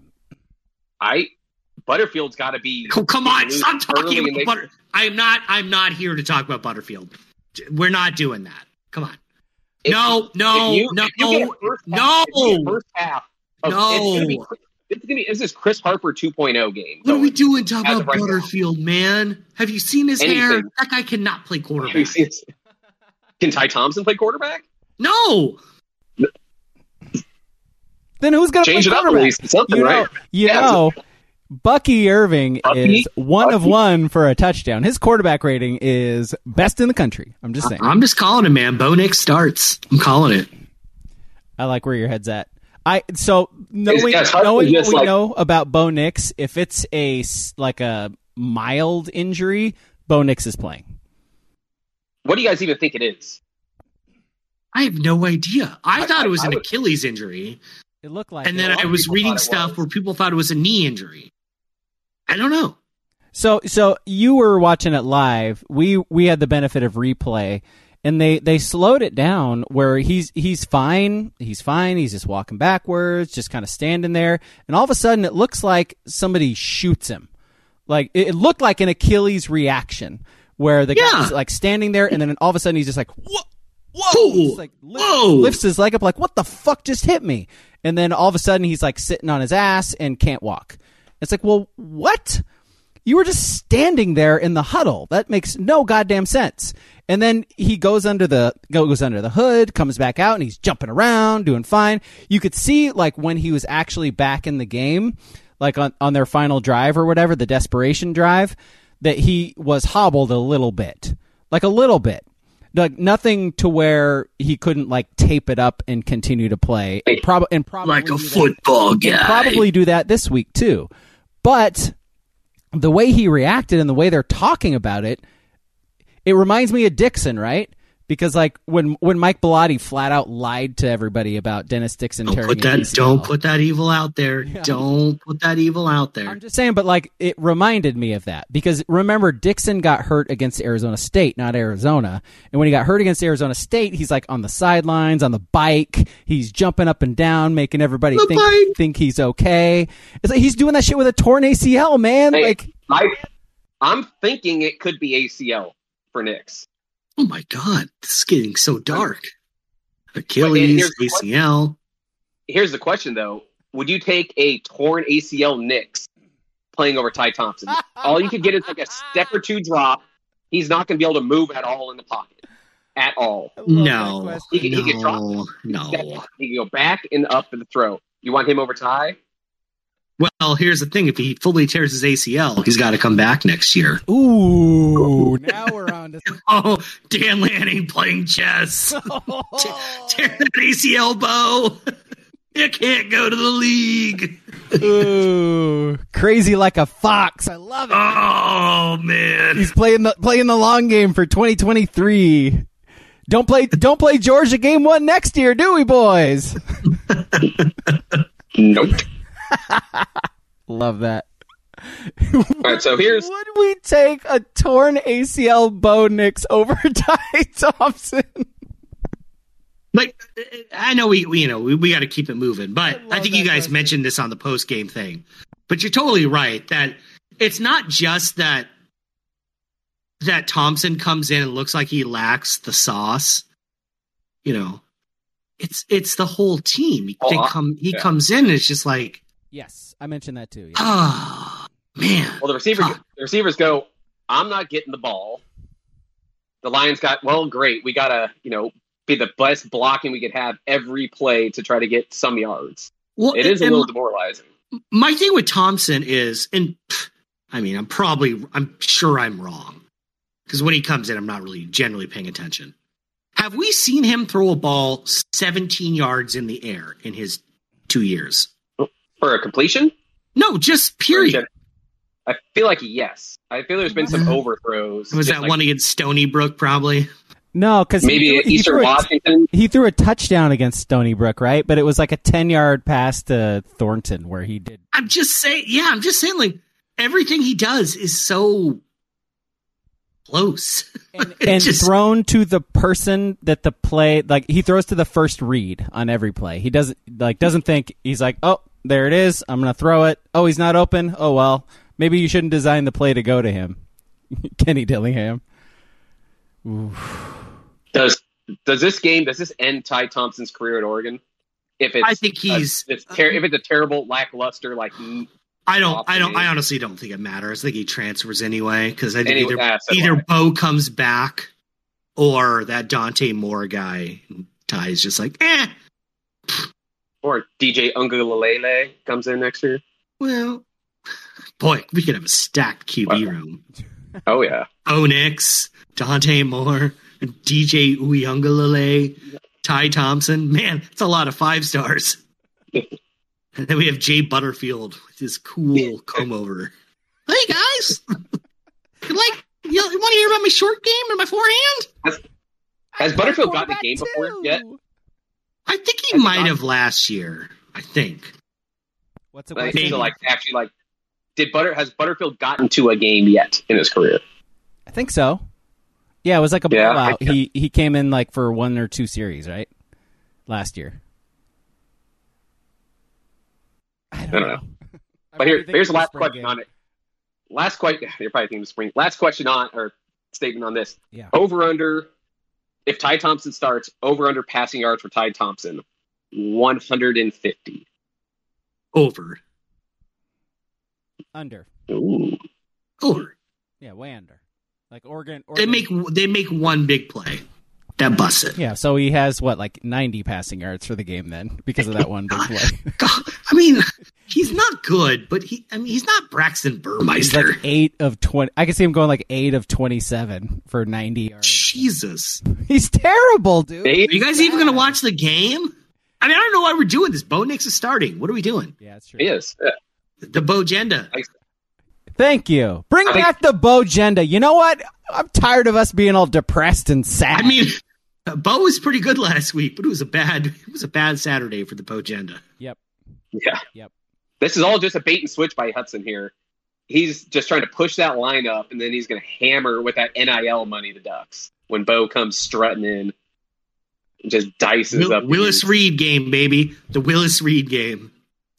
I, Butterfield's got to be. Oh, come on, lose stop early talking and about they- Butter. I'm not. I'm not here to talk about Butterfield. We're not doing that. Come on. If- no, no, if you- no, if you get a first no. half- if you get a First half. Of, No. It's gonna be. It's gonna be. This is Chris Harper two point oh game. What are we going. doing talking As about of right now. Butterfield, man? Have you seen his hair? Anything. That guy cannot play Have you quarterback. seen this? Can Ty Thompson play quarterback? No. Then who's going to Change play it up at quarterback? least. Something, you know, right? You Yeah, know, Bucky Irving Bucky? is one Bucky? of one for a touchdown. His quarterback rating is best in the country. I'm just saying. I'm just calling it, man. Bo Nix starts. I'm calling it. I like where your head's at. I so knowing Yes, yes, knowing what just we like- know about Bo Nix, if it's a s- like a mild injury, Bo Nix is playing. What do you guys even think it is? I have no idea. I, I- thought it was I an would- Achilles injury, It looked like and it. then lot I of was people reading thought it stuff was. where people thought it was a knee injury. I don't know. So so you were watching it live. We we had the benefit of replay, and they, they slowed it down where he's he's fine. He's fine. He's just walking backwards, just kind of standing there, and all of a sudden it looks like somebody shoots him. Like it, it looked like an Achilles reaction where the Yeah. guy's like standing there, and then all of a sudden he's just like whoa. Whoa! Whoa! He's like lift- Whoa! lifts his leg up like what the fuck just hit me? And then all of a sudden he's like sitting on his ass and can't walk. It's like, well, what? You were just standing there in the huddle. That makes no goddamn sense. And then he goes under the goes under the hood, comes back out, and he's jumping around, doing fine. You could see like when he was actually back in the game, like on, on their final drive or whatever, the desperation drive, that he was hobbled a little bit. Like a little bit. Like nothing to where he couldn't like tape it up and continue to play. And, prob- and probably Like a do that- football and guy. probably do that this week too. But the way he reacted and the way they're talking about it, it reminds me of Dixon, right? Because like when when Mike Bellotti flat out lied to everybody about Dennis Dixon Don't tearing put his that. A C L. Don't put that evil out there. Don't put that evil out there. I'm just saying, but like it reminded me of that because remember Dixon got hurt against Arizona State, not Arizona. And when he got hurt against Arizona State, he's like on the sidelines, on the bike. He's jumping up and down, making everybody The think bike. think he's okay. It's like he's doing that shit with a torn A C L, man. Hey, Like I, I'm thinking it could be A C L for Knicks. Oh my god, this is getting so dark. But Achilles, here's the A C L. Here's the question, though: would you take a torn A C L Knicks playing over Ty Thompson? All you could get is like a step or two drop. He's not going to be able to move at all in the pocket, at all. No, He can- he can drop. no, Step- no. He can go back and up for the throw. You want him over Ty? Well, here's the thing: if he fully tears his A C L, he's got to come back next year. Ooh, now we're on to Oh, Dan Lanning playing chess. Tear that A C L, Bo. You can't go to the league. Ooh, crazy like a fox. I love it. Oh man. He's playing the playing the long game for twenty twenty-three. Don't play don't play Georgia game one next year, do we, boys? Nope. Love that. All right, so here's Would we take a torn A C L Bo Nix over Ty Thompson? Like, I know we, we you know we, we got to keep it moving, but I love I, think you that guys question. mentioned this on the post game thing. But you're totally right that it's not just that that Thompson comes in and looks like he lacks the sauce. You know, it's it's the whole team. They Oh, come, he yeah. comes in and it's just like, Yes, I mentioned that too. Yeah. oh man. well, the receiver Huh. the receivers go. I'm not getting the ball. The Lions got well, great. We gotta you know be the best blocking we could have every play to try to get some yards. Well, It is a and- little demoralizing. my thing with Thompson is, and pff, I mean, I'm probably, I'm sure I'm wrong because when he comes in, I'm not really generally paying attention. Have we seen him throw a ball seventeen yards in the air in his two years? For a completion? No, just period. I feel like yes. I feel there's been some overthrows. Was just that like one against Stony Brook? Probably. No, because maybe he, threw- he, Eastern threw a, Washington? he threw a touchdown against Stony Brook, right? But it was like a ten-yard pass to Thornton where he did. I'm just saying. Yeah, I'm just saying. Like everything he does is so close. And, It and just- thrown to the person that the play, like he throws to the first read on every play. He doesn't like doesn't think he's like, oh, there it is. I'm gonna throw it. Oh, he's not open. Oh well, maybe you shouldn't design the play to go to him. Kenny Dillingham. Does does this game does this end Ty Thompson's career at Oregon? If it's I think he's- a, it's ter- if it's a terrible lackluster like mm, I don't. off I don't. the I game. honestly don't think it matters. I think he transfers anyway because I think Anyway, either ah, so either do Bo comes back or that Dante Moore guy Ty's just like, eh. or D J Ungulalele comes in next year. Well, boy, we could have a stacked Q B Wow. room. Oh yeah. Onyx, Dante Moore, D J Uyunglele, Ty Thompson. Man, it's a lot of five stars. And then we have Jay Butterfield with his cool comb over. Hey guys, you like you, you want to hear about my short game and my forehand? Has, has Butterfield gotten a game before yet? I think he Has he might not? have last year. I think. What's it? Like, what's it- so, like actually, like, did Butter has Butterfield gotten to a game yet in his career? I think so. Yeah, it was like a Yeah, blowout. I- He he came in like for one or two series, right? Last year. I don't, I don't know. But here, here's the last question on it. Last question. You're probably thinking of spring. Last question on or statement on this. Yeah. Over under. If Ty Thompson starts, over under passing yards for Ty Thompson, one hundred fifty. Over. Under. Ooh. Over. Yeah, way under. Like Oregon. They Oregon make they make one big play that busts it. Yeah, so he has what, like ninety passing yards for the game then, because of that one big play. God, I mean, he's not good, but he I mean he's not Braxton He's Burmeister. like eight of twenty. I can see him going like eight of twenty-seven for ninety yards. Jesus. He's terrible, dude. They- Are you guys even gonna watch the game? I mean, I don't know why we're doing this. Bo Nix is starting. What are we doing? Yeah, that's true. He is. Yeah. The Bojenda. Thank you. Bring I think- back the Bojenda. You know what? I'm tired of us being all depressed and sad. I mean, Bo was pretty good last week, but it was a bad it was a bad Saturday for the Bojenda. Yep. Yeah. Yep. This is all just a bait and switch by Hudson here. He's just trying to push that line up, and then he's going to hammer with that N I L money the Ducks when Bo comes strutting in and just dices Will, up. Willis Reed game, baby. The Willis Reed game.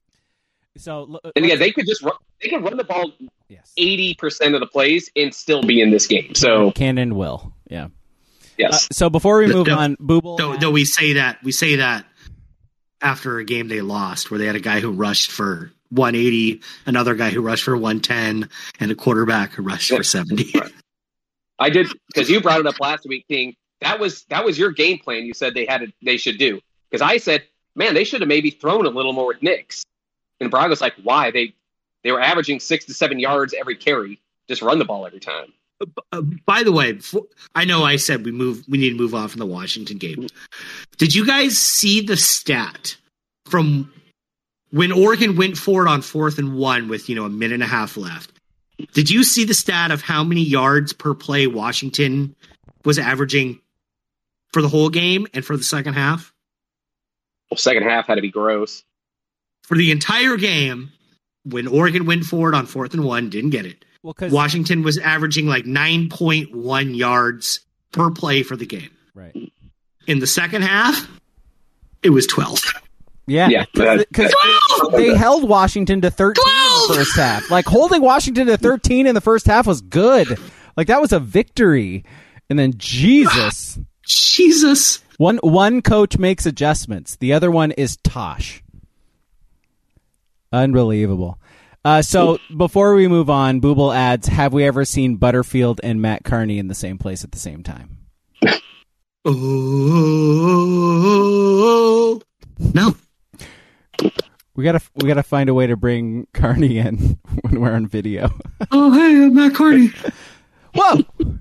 So, l- And again, they could just run, they could run the ball yes. eighty percent of the plays and still be in this game. So Can and will. Yeah. Uh, yes, so before we move No, on, Booble. Though, though we say that we say that after a game they lost, where they had a guy who rushed for one eighty, another guy who rushed for one ten, and a quarterback who rushed for seventy. I did because you brought it up last week, King. That was that was your game plan. You said they had to, they should do because I said, man, they should have maybe thrown a little more with Knicks. And Braga's like, why? They they were averaging six to seven yards every carry. Just run the ball every time. Uh, by the way, before, I know I said we move. We need to move on from the Washington game. Did you guys see the stat from when Oregon went for it on fourth and one with you know a minute and a half left? Did you see the stat of how many yards per play Washington was averaging for the whole game and for the second half? Well, second half had to be gross. For the entire game, when Oregon went for it on fourth and one, didn't get it. Well, 'cause- Washington was averaging like nine point one yards per play for the game. Right. In the second half, it was twelve. Yeah. Yeah, that- Because twelve! they held Washington to thirteen in twelve! the first half. Like, holding Washington to thirteen in the first half was good. Like, that was a victory. And then, Jesus. Jesus. One one coach makes adjustments. The other one is Tosh. Unbelievable. Uh, so before we move on, Booble adds, have we ever seen Butterfield and Matt Carney in the same place at the same time? Oh, no. We gotta we gotta find a way to bring Carney in when we're on video. Oh, hey, I'm Matt Carney. Whoa!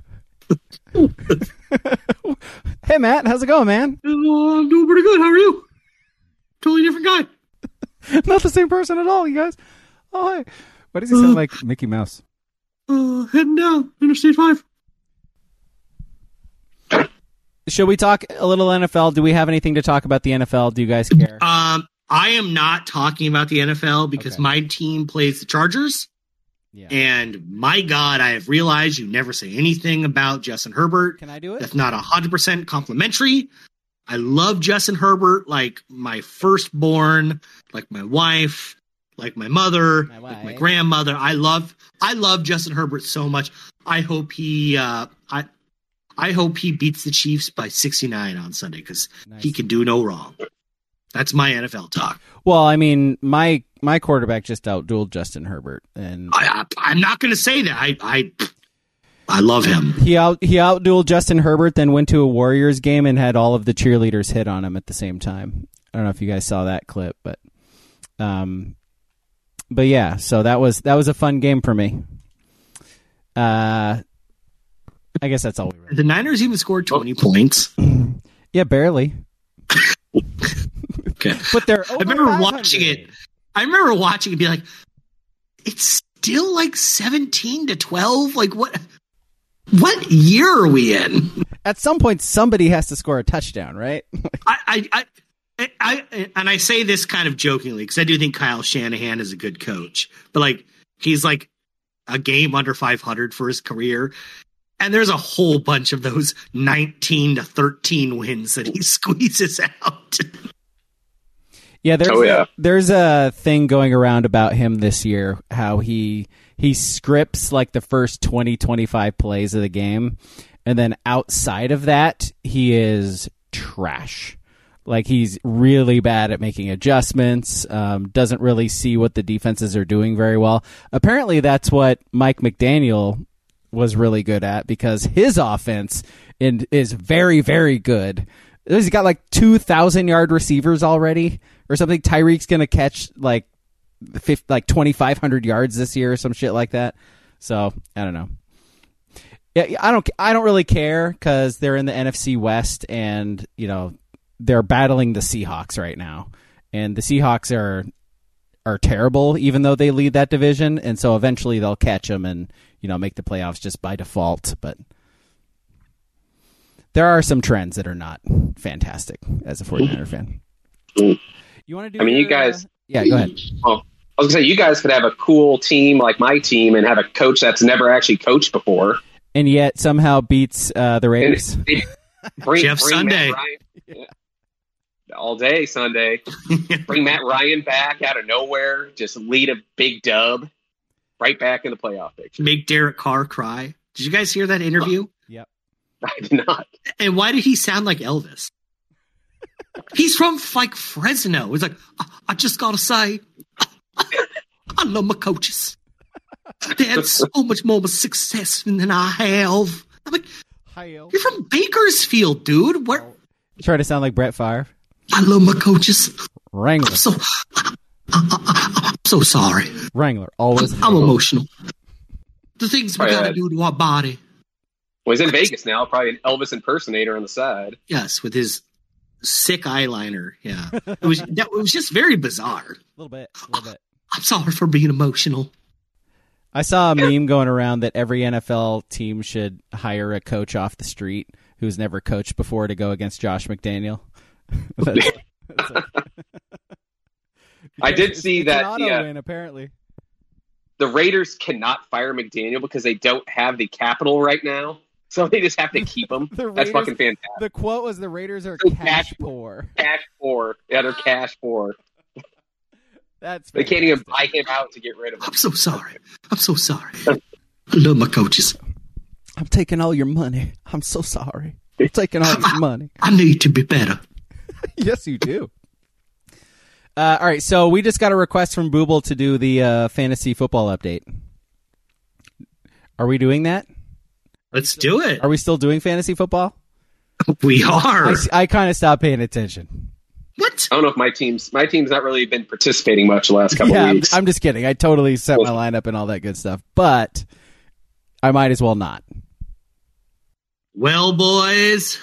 Hey Matt, how's it going, man? Oh, I'm doing pretty good. How are you? Totally different guy. Not the same person at all, you guys. Oh, hey. Why does he sound like Mickey Mouse? Uh, heading down Interstate five. Should we talk a little N F L? Do we have anything to talk about the N F L? Do you guys care? Um, I am not talking about the N F L because Okay. my team plays the Chargers. Yeah. And my God, I have realized you never say anything about Justin Herbert. Can I do it? That's not one hundred percent complimentary. I love Justin Herbert like my firstborn, like my wife, like my mother, My like my wife. grandmother. I love I love Justin Herbert so much. I hope he uh, I I hope he beats the Chiefs by sixty-nine on Sunday because Nice. he can do no wrong. That's my N F L talk. Well, I mean, my my quarterback just outdueled Justin Herbert, and I, I I'm not going to say that. I I I love him. he out he outdueled Justin Herbert, then went to a Warriors game and had all of the cheerleaders hit on him at the same time. I don't know if you guys saw that clip, but um, but yeah, so that was that was a fun game for me. Uh, I guess that's all we read. The Niners even scored twenty points. Yeah, barely. Okay, but they're. I remember watching it. I remember watching it and be like, it's still like seventeen to twelve. Like what? What year are we in? At some point, somebody has to score a touchdown, right? I, I, I, I, and I say this kind of jokingly because I do think Kyle Shanahan is a good coach, but like he's like a game under five hundred for his career, and there's a whole bunch of those nineteen to thirteen wins that he squeezes out. Yeah, there's oh, yeah. A, there's a thing going around about him this year, how he he scripts like the first twenty, twenty-five plays of the game, and then outside of that, he is trash. Like, he's really bad at making adjustments, um, doesn't really see what the defenses are doing very well. Apparently, that's what Mike McDaniel was really good at, because his offense in, is very, very good. He's got like two thousand yard receivers already or something. Tyreek's going to catch like fifty, like twenty-five hundred yards this year or some shit like that. So, I don't know. Yeah, I don't I don't really care because they're in the N F C West and, you know, they're battling the Seahawks right now. And the Seahawks are are terrible even though they lead that division, and so eventually they'll catch them and, you know, make the playoffs just by default, but there are some trends that are not fantastic as a 49er fan. You want to do I mean, your, you guys... Uh, yeah, go ahead. Well, I was going to say, you guys could have a cool team like my team and have a coach that's never actually coached before. And yet somehow beats uh, the Raiders. They, bring, Jeff bring Sunday. Matt Ryan, yeah. All day Sunday. Bring Matt Ryan back out of nowhere. Just lead a big dub. Right back in the playoff picture. Make Derek Carr cry. Did you guys hear that interview? Yep. I did not. And why did he sound like Elvis? He's from like Fresno. He's like, I, I just gotta say, I love my coaches. They had so much more success than I have. I'm like, you're from Bakersfield, dude. Where? Try to sound like Brett Favre. I love my coaches. Wrangler. I'm so, I, I, I'm so sorry. Wrangler. Always. I'm emotional. The things we Oh, gotta yeah. do to our body. Well, he's in Vegas now. Probably an Elvis impersonator on the side. Yes, with his sick eyeliner. Yeah, it was that it was just very bizarre. A little bit. A little bit. I'm sorry for being emotional. I saw a meme going around that every N F L team should hire a coach off the street who's never coached before to go against Josh McDaniel. That's, that's a, I did see it's an that auto the, uh, win, apparently. the Raiders cannot fire McDaniel because they don't have the capital right now. So they just have to keep him. The That's Raiders- fucking fantastic. The quote was, "The Raiders are So cash cash- poor." Cash poor. Yeah, they're cash poor. That's They can't even fantastic. buy him out to get rid of him. I'm so sorry. I'm so sorry. I love my coaches. I'm taking all your money. I'm so sorry. I'm taking all your money. I need to be better. Yes, you do. Uh, all right, so we just got a request from Booble to do the uh, fantasy football update. Are we doing that? Let's do it. Are we still doing fantasy football? We are. I, I kind of stopped paying attention. What? I don't know if my team's my team's not really been participating much the last couple Yeah, of I'm, weeks. I'm just kidding. I totally set my lineup and all that good stuff, but I might as well not. Well, boys,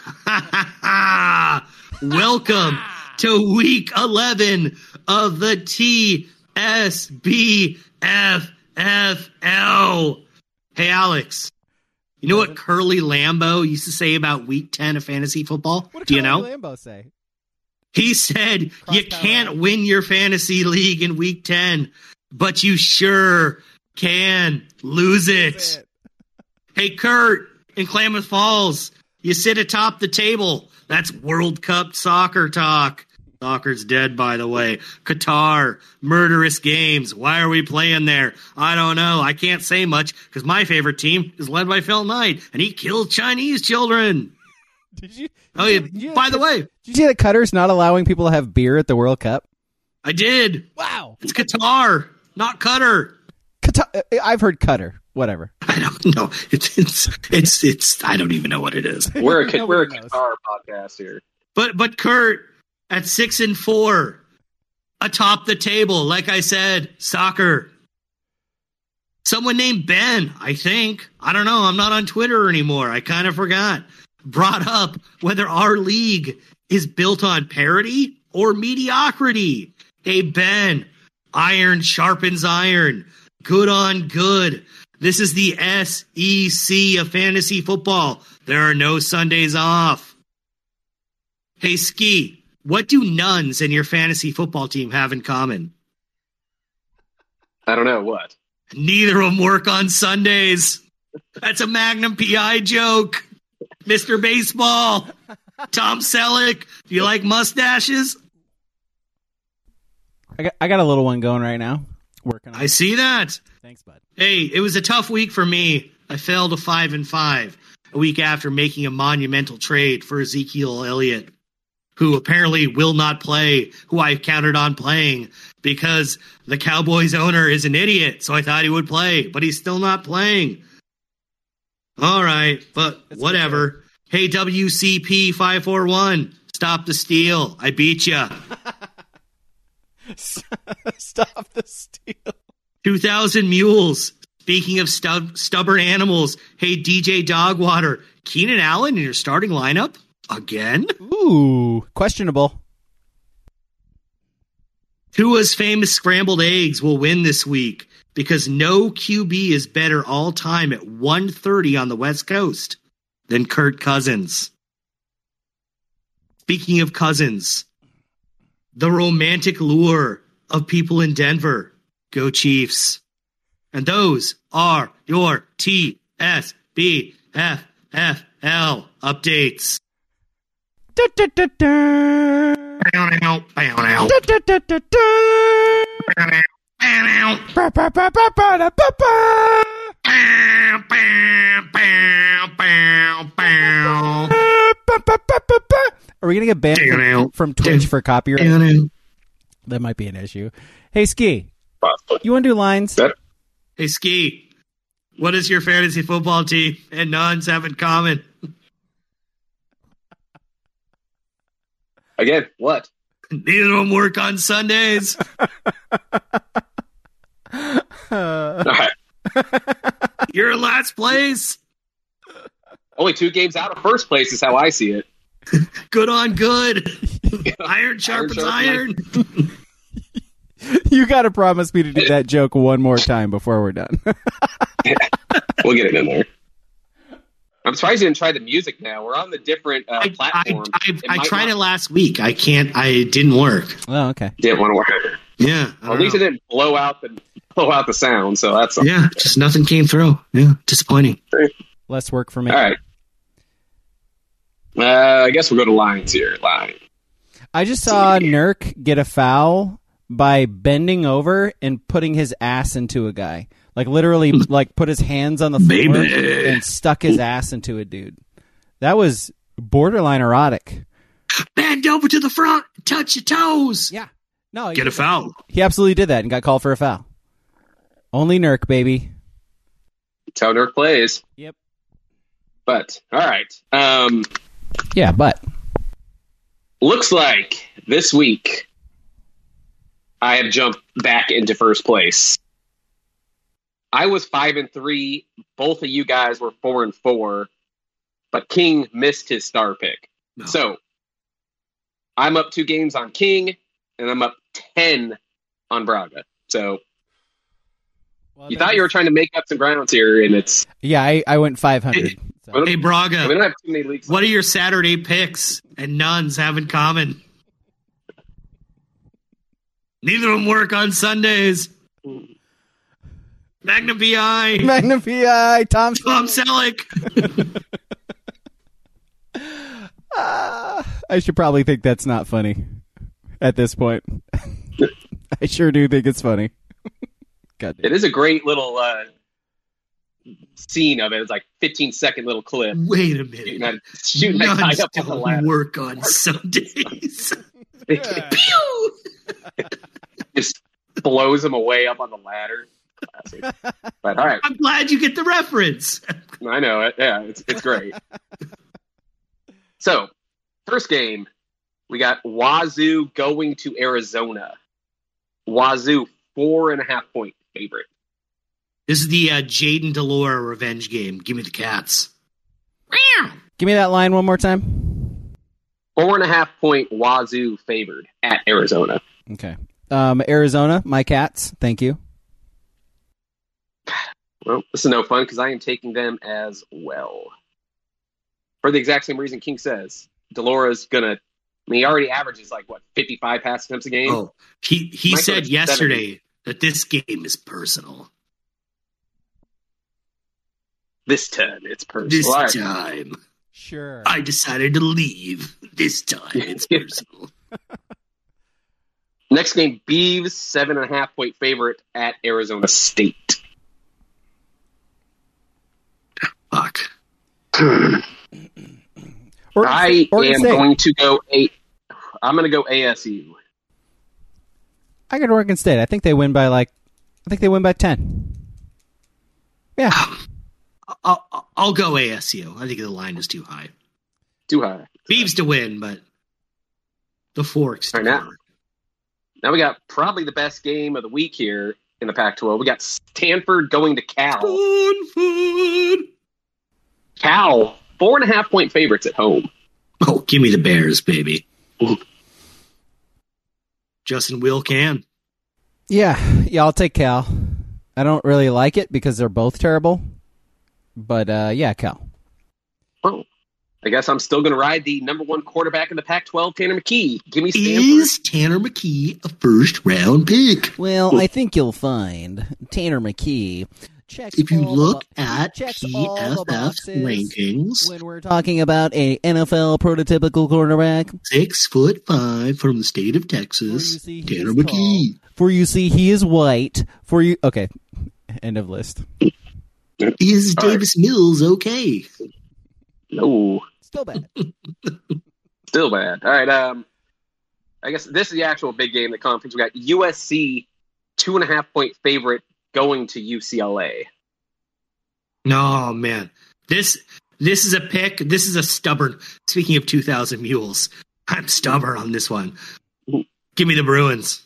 welcome to week eleven of the T S B F F L. Hey, Alex, you know what Curly Lambeau used to say about week ten of fantasy football? What did Do you Curly know? Lambeau say? He said, Cross you town can't line. win your fantasy league in week ten, but you sure can lose it. That's it. Hey, Kurt, in Klamath Falls, you sit atop the table. That's World Cup soccer talk. Soccer's dead, by the way. Qatar, murderous games. Why are we playing there? I don't know. I can't say much because my favorite team is led by Phil Knight, and he killed Chinese children. Did you? Oh, yeah. Did you- By the way, did you see that Cutter's not allowing people to have beer at the World Cup? I did. Wow. It's Qatar, not Qatar. Qatar, I've heard Cutter. Whatever. I don't know. It's it's it's it's. I don't even know what it is. We're a we're a Nobody knows. Qatar podcast here. But but Kurt at six and four, atop the table. Like I said, soccer. Someone named Ben, I think. I don't know. I'm not on Twitter anymore. I kind of forgot. Brought up whether our league is built on parity or mediocrity. Hey, Ben, iron sharpens iron. Good on good. This is the S E C of fantasy football. There are no Sundays off. Hey, Ski, what do nuns and your fantasy football team have in common? I don't know what. Neither of them work on Sundays. That's a Magnum P I joke. Mister Baseball. Tom Selleck. Do you like mustaches? I got, I got a little one going right now. Working on I it. see that. Thanks, bud. Hey, it was a tough week for me. I fell to five and five a week after making a monumental trade for Ezekiel Elliott, who apparently will not play, who I counted on playing because the Cowboys owner is an idiot. So I thought he would play, but he's still not playing. All right, but That's whatever. Hey, W C P five four one, stop the steal. I beat ya. Stop the steal. two thousand mules. Speaking of stub- stubborn animals, hey, D J Dogwater, Keenan Allen in your starting lineup? Again? Ooh, questionable. Tua's famous scrambled eggs will win this week because no Q B is better all time at one thirty on the West Coast than Kirk Cousins. Speaking of Cousins, the romantic lure of people in Denver. Go Chiefs. And those are your T S B F F L updates. Da, da, da, da. Bow now, bow now. Da, da, da, da, da. Bow now, bow now. Ba, ba, ba, ba, ba, da, ba, ba. Bow, bow, bow, bow, bow. Ba, ba, ba, ba, ba. Are we gonna get banned Down from, out. from Twitch for copyright? Bow now. That might be an issue. Hey, Ski, Possibly. you want to do lines? That- Hey, Ski, what does your fantasy football team and nuns have in common? Again, what? Neither of them work on Sundays. All right. You're in last place. Only two games out of first place is how I see it. Good on good. Iron sharpens Iron iron. You got to promise me to do that joke one more time before we're done. We'll get it in there. I'm surprised you didn't try the music now. We're on the different uh, I, I, platform. I, It I might tried not- it last week. I can't. I it didn't work. Oh, okay. Didn't want to work. Yeah. I Well, at don't least it know. didn't blow out the blow out the sound. So that's all Yeah, just nothing came through. Yeah, disappointing. Less work for me. right. Uh, I guess we'll go to lines here. Line. I just saw Nurk get a foul by bending over and putting his ass into a guy. Like literally, like put his hands on the floor Baby. and stuck his ass into a dude. That was borderline erotic. Bend over to the front. Touch your toes. Yeah. No, Get a foul. he absolutely did that and got called for a foul. Only Nurk, baby. That's how Nurk plays. Yep. But all right. Um, Yeah, but looks like this week I have jumped back into first place. I was five and three. Both of you guys were four and four, but King missed his star pick. No. So I'm up two games on King, and I'm up ten on Braga. So well, you thought you were trying to make up some grounds here, and it's Yeah, I, I went five hundred. So. Hey, Braga, we don't have too many leagues. what are your Saturday picks and nuns have in common? Neither of them work on Sundays. Magnum P I. Magnum P I, Tom. Tom Selleck. Uh, I should probably think that's not funny at this point. I sure do think it's funny. God damn. It is a great little uh, scene of it. It's like fifteen second little clip. Wait a Shooting minute. that, shooting that Nuns guy up on the don't ladder. work on Sundays. Pew! Just blows him away up on the ladder. Classic. But all right, I'm glad you get the reference. I know it. Yeah, it's it's great. So, first game, we got Wazoo going to Arizona. Wazoo, four and a half point favorite. This is the uh, Jaden Delora revenge game. Give me the Cats. Give me that line one more time. Four and a half point Wazoo favored at Arizona. Okay. Um, Arizona, my Cats. Thank you. Well, this is no fun because I am taking them as well. For the exact same reason King says. Delora's going to, I mean, he already averages like, what, fifty-five pass attempts a game? Oh, he, he Might go said to yesterday seventy. that this game is personal. This time, it's personal. This All right. time, Sure. I decided to leave. This time, it's personal. Next game, Beavs, seven and a half point favorite at Arizona State. Fuck. Oregon I State- Oregon am State. going to go eight. I'm going to go A S U. I got Oregon State. I think they win by like, I think they win by ten. Yeah. I'll, I'll, I'll go A S U. I think the line is too high. Too high. Beavs to win, but the Forks to All right, now- cover. Now we got probably the best game of the week here in the Pac twelve. We got Stanford going to Cal. Stanford. Cal, four and a half point favorites at home. Oh, give me the Bears, baby. Justin Will can. Yeah. Yeah, I'll take Cal. I don't really like it because they're both terrible. But, uh, yeah, Cal. Oh, I guess I'm still going to ride the number one quarterback in the Pac twelve, Tanner McKee. Give me Stanford. Is Tanner McKee a first round pick? Well, I think you'll find Tanner McKee checks If you all the look bo- at checks all the P F F's boxes rankings, when we're talking about a N F L prototypical quarterback. six foot five from the state of For you Texas, see, he Tanner is McKee. tall. For you see, he is white. For you, okay. End of list. Is All right. Davis Mills okay? No, Still bad. still bad. All right. Um, I guess this is the actual big game in the conference. We got U S C, two and a half point favorite going to U C L A. No, man. This this is a pick. This is a stubborn. Speaking of two thousand mules, I'm stubborn on this one. Give me the Bruins.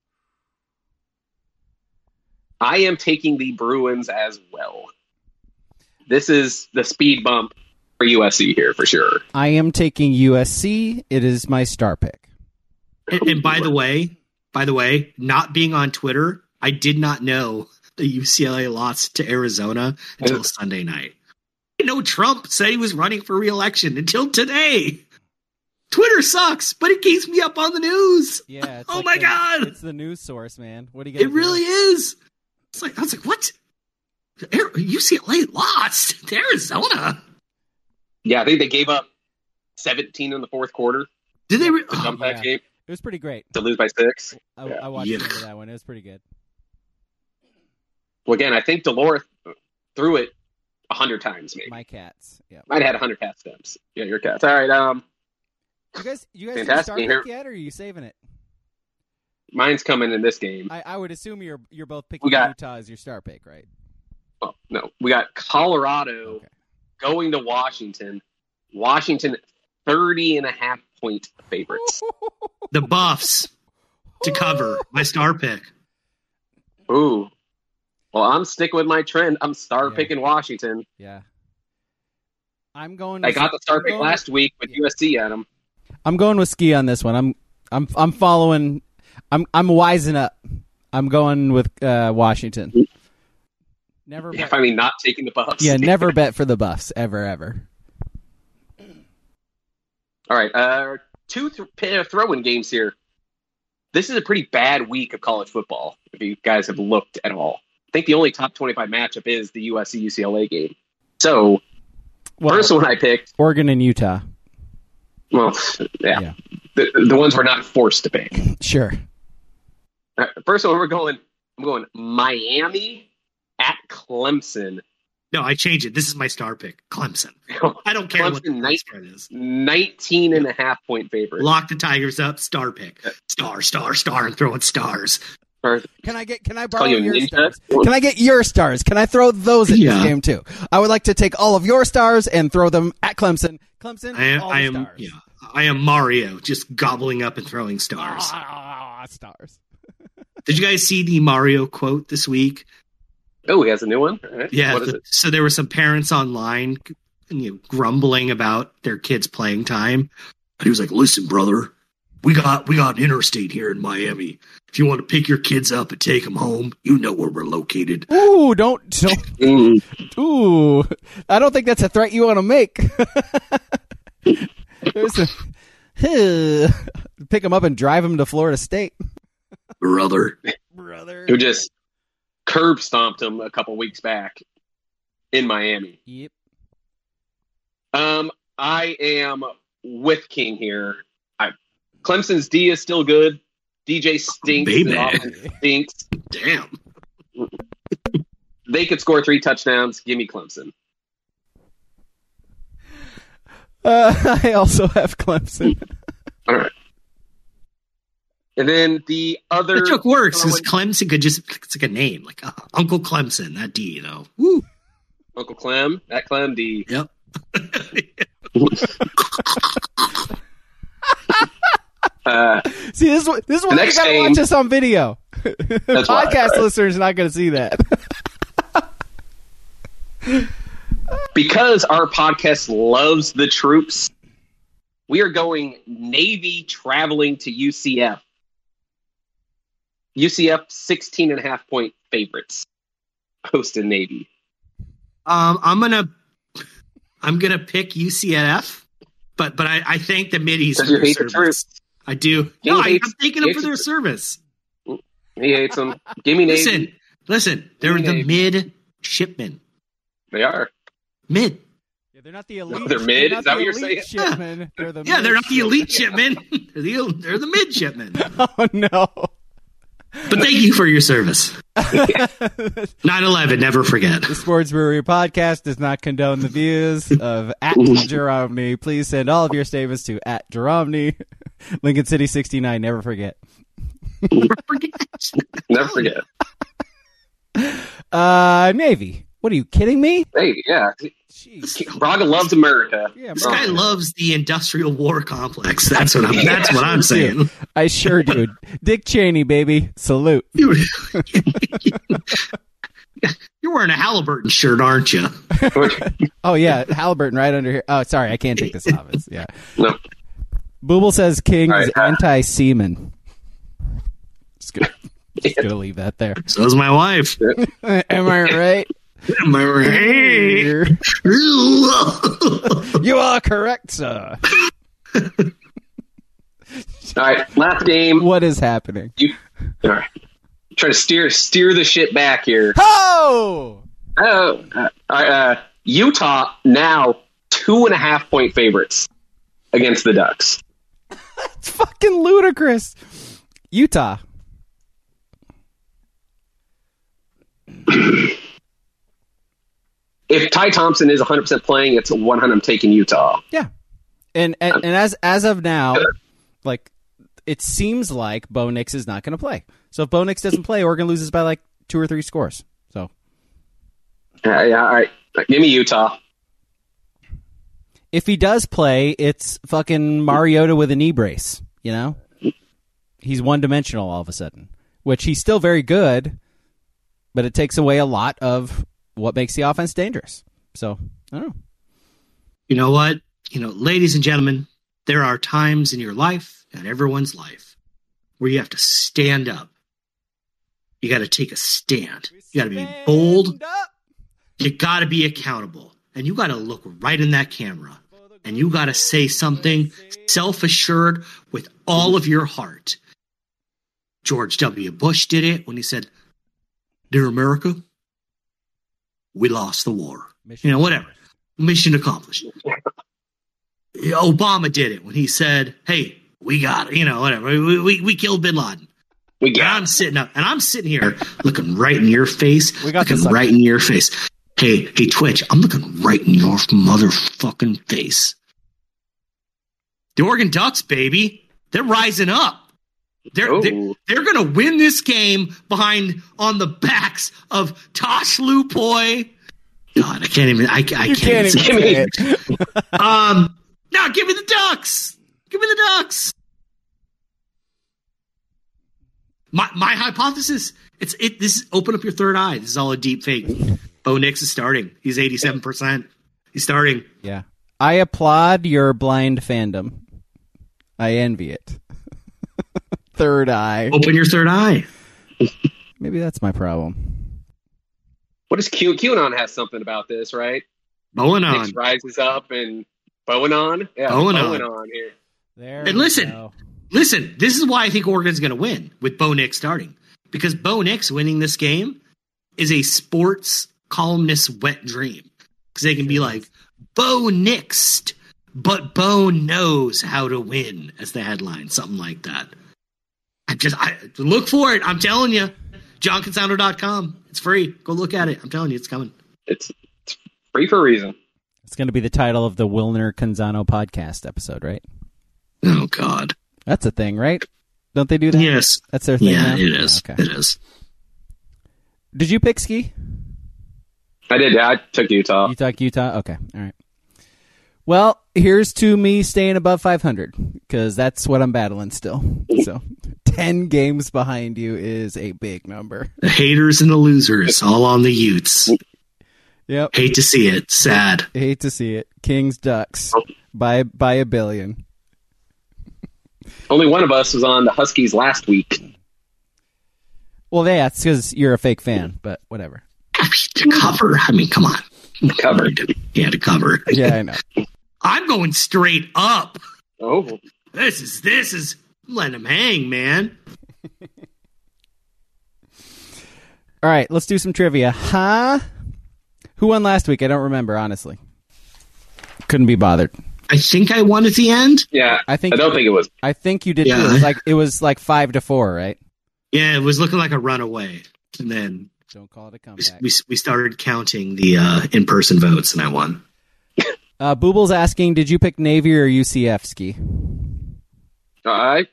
I am taking the Bruins as well. This is the speed bump for U S C here for sure. I am taking U S C. It is my star pick. And, and by the way, by the way, not being on Twitter, I did not know that U C L A lost to Arizona until Sunday night. I know Trump said he was running for re-election until today. Twitter sucks, but it keeps me up on the news. Yeah. It's Oh like my the- God. It's the news source, man. What do you? It really is. It's like I was like, what? Air- U C L A lost to Arizona. Yeah, I think they gave up seventeen in the fourth quarter Did they? Re- to jump yeah. that game It was pretty great. to lose by six. I, Yeah. I watched Yeah. into that one. It was pretty good. Well, again, I think Delora threw it a hundred times, maybe. My Cats. Yeah. Might have had a hundred pass attempts. Yeah, your Cats. All right. Um, You guys, you guys Fantastic start here. pick yet, or are you saving it? mine's coming in this game. I, I would assume you're you're both picking We got- Utah as your star pick, right? Oh, no, we got Colorado Okay. going to Washington. Washington, thirty and a half point favorites. the Buffs to cover my star pick. Ooh. Well, I'm sticking with my trend. I'm star Yeah. picking Washington. Yeah. I'm going. I with- got the star I'm pick going last week with yeah. U S C at them. I'm going with Ski on this one. I'm I'm I'm following. I'm I'm wising up. I'm going with uh, Washington. Never. Yeah, Bet, finally not taking the Buffs. yeah, never bet for the Buffs ever ever. All right. Uh, two th- pair of throw-in games here. This is a pretty bad week of college football, if you guys have looked at all. I think the only top twenty-five matchup is the U S C U C L A game. So, Well, first one I picked, Oregon and Utah. well, yeah, Yeah. The, the ones we're not forced to pick. Sure. All right, the first one we're going, I'm going Miami at Clemson. No, I changed it. This is my star pick, Clemson. I don't care what the Clemson, nice. spread is. nineteen and a half point favorite. Lock the Tigers up, star pick. Star, star, star, and throwing stars. Or- Can I get? Can I Call borrow you a your ninja? stars? Can I get your stars? Can I throw those at Yeah. this game too? I would like to take all of your stars and throw them at Clemson. Clemson, I am, all I the am, stars. yeah, I am Mario, just gobbling up and throwing stars. Ah, stars. Did you guys see the Mario quote this week? Oh, he has a new one? All right. Yeah. What is the- it? So there were some parents online, you know, grumbling about their kids' playing time. And he was like, "Listen, brother, we got we got an interstate here in Miami. If you want to pick your kids up and take them home, you know where we're located." Ooh, don't, don't. Mm. Ooh, I don't think that's a threat you want to make. There's a pick him up and drive him to Florida State, Brother. brother. Who just curb stomped him a couple weeks back in Miami. Yep. Um, I am with King here. I, Clemson's D is still good. D J stinks. Baby. The offense stinks. Damn. They could score three touchdowns. Give me Clemson. Uh, I also have Clemson. All right. And then the other The joke works because Clemson could just, it's like a name, like uh, Uncle Clemson, that D, you know. Woo. Uncle Clem, that Clem D. Yep. Uh, See, this is this is why you next gotta game- watch us on video. That's why, Podcast right. listeners are not going to see that. because our podcast loves the troops, we are going Navy traveling to U C F. U C F sixteen and a half point favorites. Hosting Navy. Um, I'm gonna, I'm gonna pick U C F, but but I, I thank the middies for Because you their hate the service. troops. I do. He No, I, hates- I'm thanking he them for hates their the- service. He hates them. Give me Navy. Listen, listen, they're Give me the midshipmen. They are. Mid. Yeah, they're not the elite. They're mid? not Is that the what you're elite saying? Shipmen. They're the Yeah, they're not the elite midshipmen. shipmen. they're the they're the midshipmen. Oh no. But thank you for your service. nine eleven, never forget. The Sports Brewery podcast does not condone the views of at Jeromney. Please send all of your statements to at Jeromney. Lincoln City sixty-nine. Never forget. Never forget. Never forget. Uh, Navy. What are you kidding me? Hey, yeah. Jeez. Braga loves America. Yeah, This Braga. guy loves the industrial war complex. That's what I'm. That's what I'm saying. I sure do. Dick Cheney, baby. Salute. You're wearing a Halliburton shirt, aren't you? Oh yeah, Halliburton right under here. Oh, sorry, I can't take this off. It's, yeah. No. Booble says King All is right, uh, anti-semen. Just gonna, just gonna leave that there. So is my wife. Am I right? Am I right? You are correct, sir. All right, last game. What is happening? You, all right. Try to steer steer the shit back here. Oh! Oh, uh, uh, Utah now two and a half point favorites against the Ducks. It's fucking ludicrous. Utah. If Ty Thompson is one hundred percent playing, it's one hundred. I'm taking Utah. Yeah. And and, and as as of now, like it seems like Bo Nix is not going to play. So if Bo Nix doesn't play, Oregon loses by like two or three scores. So Uh, yeah, all right. Give me Utah. if he does play, it's fucking Mariota with a knee brace, you know? He's one-dimensional all of a sudden, which he's still very good, but it takes away a lot of what makes the offense dangerous. So, I don't know. You know what? You know, ladies and gentlemen, there are times in your life and everyone's life where you have to stand up. You got to take a stand. You got to be bold. Stand up. You got to be accountable. And you got to look right in that camera. And you got to say something self-assured with all of your heart. George W. Bush did it when he said, "Dear America, we lost the war." Mission You know, whatever. Mission accomplished. Obama did it when he said, "Hey, we got it." You know, whatever. We, we, we killed bin Laden. We And got I'm sitting up, and I'm sitting here looking right in your face. We got looking this, right in your face. Hey, hey, Twitch, I'm looking right in your motherfucking face. The Oregon Ducks, baby, they're rising up. They're Oh. they're, they're going to win this game behind on the backs of Tosh Lupoy. God, I can't even. I, I You can't, can't even. even say say it. it. Um, now give me the Ducks. Give me the Ducks. My my hypothesis. It's it. This is open up your third eye. This is all a deep fake. Bo Nix is starting. He's eighty-seven percent. He's starting. Yeah. I applaud your blind fandom. I envy it. Third eye. Open your third eye. Maybe that's my problem. What is Q? QAnon has something about this, right? Bowenon. Nix rises up and Bowenon. Yeah, Bowenon. Bowenon here. There And we listen, go. listen. This is why I think Oregon's going to win with Bo Nix starting, because Bo Nix winning this game is a sports columnist's wet dream, because they can be like, Bo Nixed, but Bo knows how to win as the headline, something like that. I just I look for it. I'm telling you, john consano dot com. It's free. Go look at it. I'm telling you, it's coming. It's, it's free for a reason. It's going to be the title of the Wilner Canzano podcast episode, right? Oh God. That's a thing, right? Don't they do that? Yes. That's their thing Yeah, now? it is. Okay. It is. Did you pick Ski? I did. Yeah, I took Utah. You took Utah? Okay. All right. Well, here's to me staying above five hundred, because that's what I'm battling still. So ten games behind you is a big number. The haters and the losers all on the Utes. Yep. Hate to see it. Sad. Hate to see it. Kings, Ducks by, by a billion. Only one of us was on the Huskies last week. Well, yeah, it's because you're a fake fan, but whatever. I mean, to cover. I mean, come on. Cover. Yeah, to cover. Yeah, I know. I'm going straight up. Oh, This is this is I'm letting him hang, man. All right, let's do some trivia. Huh? Who won last week? I don't remember, honestly. Couldn't be bothered. I think I won at the end. yeah. I think I don't think it was. I think you did Yeah. too. It was like it was like five to four, right? Yeah, it was looking like a runaway, and then Don't call it a we comeback. we, we started counting the uh, in-person votes, and I won. Uh, Booble's asking, did you pick Navy or U C F, Ski? All right.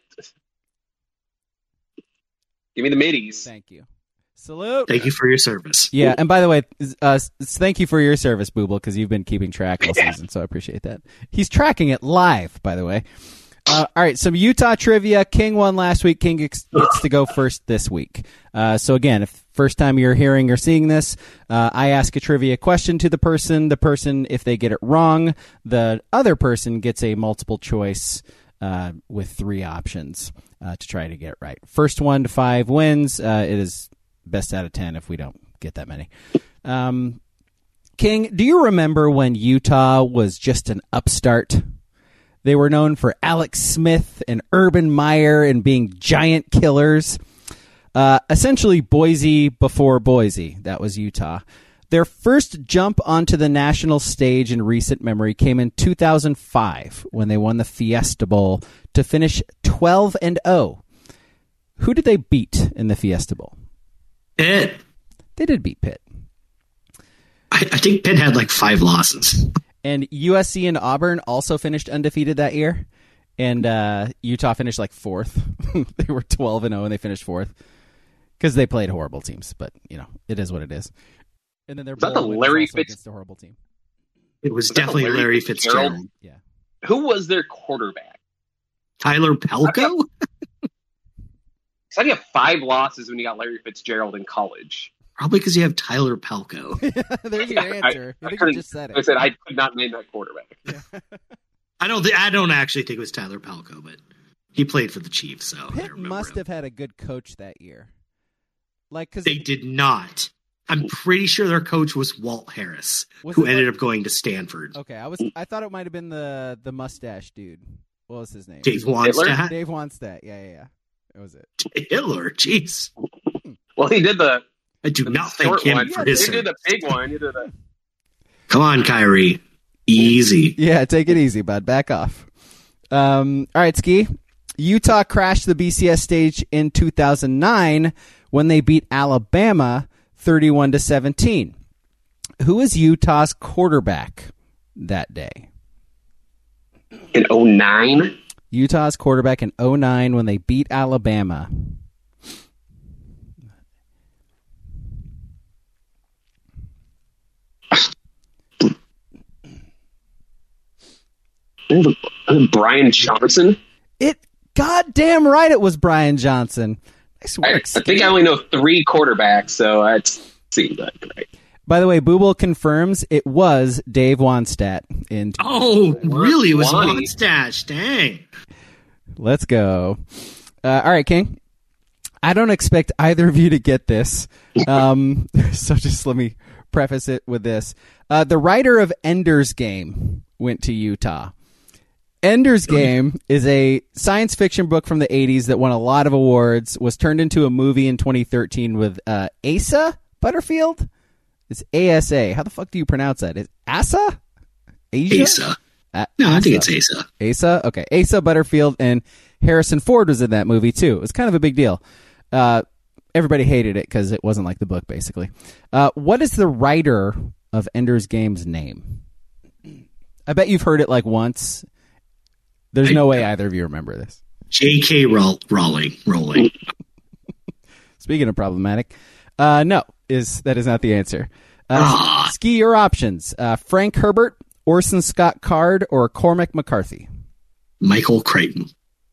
Give me the middies. Thank you. Salute. Thank you for your service. Yeah, and by the way, uh, s- thank you for your service, Booble, because you've been keeping track all season, so I appreciate that. He's tracking it live, by the way. Uh, all right, some Utah trivia. King won last week. King gets gets to go first this week. Uh, so again, if first time you're hearing or seeing this, uh, I ask a trivia question to the person. The person, if they get it wrong, the other person gets a multiple choice uh, with three options uh, to try to get it right. First one to five wins. Uh, it is best out of ten if we don't get that many. Um, King, do you remember when Utah was just an upstart? They were known for Alex Smith and Urban Meyer and being giant killers. Uh, essentially Boise before Boise. That was Utah. Their first jump onto the national stage in recent memory came in two thousand five when they won the Fiesta Bowl to finish twelve and oh. Who did they beat in the Fiesta Bowl? Pitt. They did beat Pitt. I, I think Pitt had like five losses. And U S C and Auburn also finished undefeated that year. And uh, Utah finished like fourth. They were twelve and oh and they finished fourth. Because they played horrible teams. But, you know, it is what it is. And then their that the bowl win Larry was also Fitz- against a horrible team. It was Was that definitely Larry Larry Fitzgerald? Fitzgerald. Yeah. Who was their quarterback? Tyler Pelko? How do you have five losses when you got Larry Fitzgerald in college? Probably because you have Tyler Pelko. There's your answer. I, I think you couldn't- just said I it. said I could not name that quarterback. I don't. Th- I don't actually think it was Tyler Pelko, but he played for the Chiefs, so I Pitt remember must him. have had a good coach that year. Like, because They did not. I'm pretty sure their coach was Walt Harris, Was who it ended like- up going to Stanford. Okay, I was. I thought it might have been the the mustache dude. What was his name? Dave Wannstedt. Dave Wannstedt. Yeah, yeah, yeah. That was it. Hitler. Jeez. Well, he did the, I do the not thank short him one. for He his did the service. big one. He did the, Come on, Kyrie. Easy. Yeah, take it easy, bud. Back off. Um, all right, Ski. Utah crashed the B C S stage in two thousand nine when they beat Alabama thirty-one to seventeen. Who is Utah's quarterback that day? in oh nine. Utah's quarterback in oh nine when they beat Alabama. Brian Johnson. It goddamn right it was Brian Johnson. Nice I, I work. think I only know three quarterbacks, so that seems like right. By the way, Booble confirms it was Dave Wannstedt. In Oh, really? It was Wani. Monstache. Dang. Let's go. Uh, all right, King. I don't expect either of you to get this. Um, so just let me preface it with this. Uh, the writer of Ender's Game went to Utah. Ender's Game is a science fiction book from the eighties that won a lot of awards, was turned into a movie in twenty thirteen with uh, Asa Butterfield. It's A S A. How the fuck do you pronounce that? Is Asa? Asia? Asa. A- No, I think Asa. it's Asa. Asa? Okay. Asa Butterfield and Harrison Ford was in that movie, too. It was kind of a big deal. Uh, everybody hated it because it wasn't like the book, basically. Uh, what is the writer of Ender's Game's name? I bet you've heard it like once. There's no way either of you remember this. J K. Roll- Rowling. Rowling. Speaking of problematic, uh, no, is that is not the answer. Uh, Ah. Ski your options. Uh, Frank Herbert, Orson Scott Card, or Cormac McCarthy? Michael Crichton.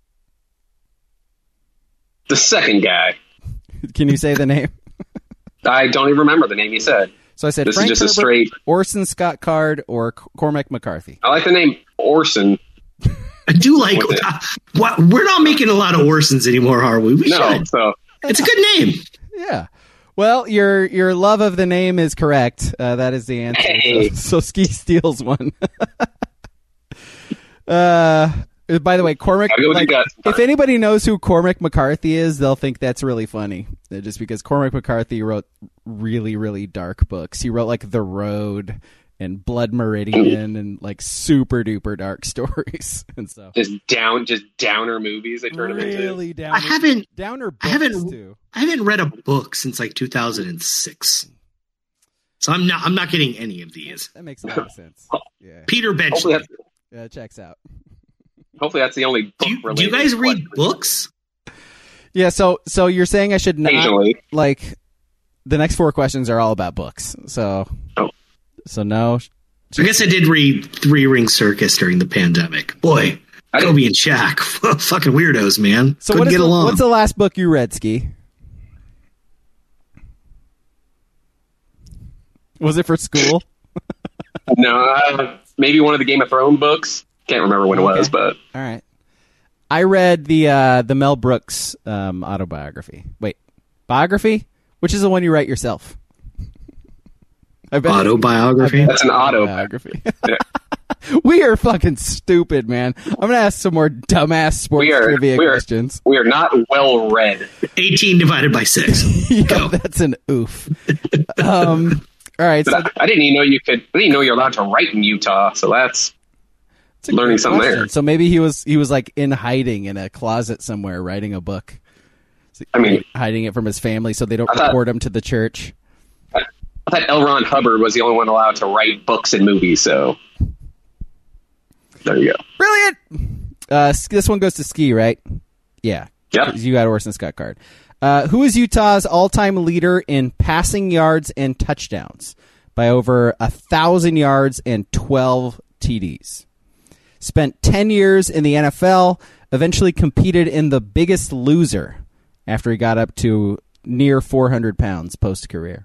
The second guy. Can you say the name? I don't even remember the name you said. So I said This is Frank just a Herbert, straight- Orson Scott Card, or C- Cormac McCarthy. I like the name Orson. I do like. With it. Uh, what, we're not making a lot of Orsons anymore, are we? We No, should. so It's a good name. Yeah. Well, your your love of the name is correct. Uh, that is the answer. Hey. So, so Ski steals one. uh, by the way, Cormac. I'll go with like, you guys. if anybody knows who Cormac McCarthy is, they'll think that's really funny. Uh, Just because Cormac McCarthy wrote really, really dark books. He wrote like The Road and Blood Meridian and like super duper dark stories. And so just down, just downer movies they turn them into. really downer. I haven't. downer books I haven't. too. I haven't read a book since like two thousand six. So I'm not. I'm not getting any of these. That makes a lot of sense. Yeah, Peter Hopefully Benchley. that's, yeah, it checks out. hopefully that's the only book Do you, do related. you guys read collection. books? Yeah, so so you're saying I should not Occasionally. like the next four questions are all about books. So Oh. so no. I guess I did read Three Ring Circus during the pandemic. Boy, I Kobe and Shaq, fucking weirdos, man. So Couldn't what is get the, along. what's the last book you read, Ski? Was it for school? No, uh, maybe one of the Game of Thrones books. Can't remember when it Okay. was, but All right. I read the uh, the Mel Brooks um, autobiography. Wait, biography? Which is the one you write yourself? I bet Autobiography? that's an auto. biography. Yeah. We are fucking stupid, man. I'm gonna ask some more dumbass sports We are- trivia we are- questions. We are not well read. eighteen divided by six. Yeah, Go. that's an oof. um, all right, so I didn't even know you could. I didn't know you're allowed to write in Utah. So that's it's a learning great something question. there. So maybe he was he was like in hiding in a closet somewhere writing a book. So I mean- hiding it from his family so they don't I thought- report him to the church. I thought L. Ron Hubbard was the only one allowed to write books and movies. So there you go. Brilliant. Uh, this one goes to Ski, right? Yeah. Yep. 'Cause you got Orson Scott Card. Uh, who is Utah's all-time leader in passing yards and touchdowns by over a thousand yards and twelve T Ds? Spent ten years in the N F L. Eventually competed in The Biggest Loser after he got up to near four hundred pounds post-career.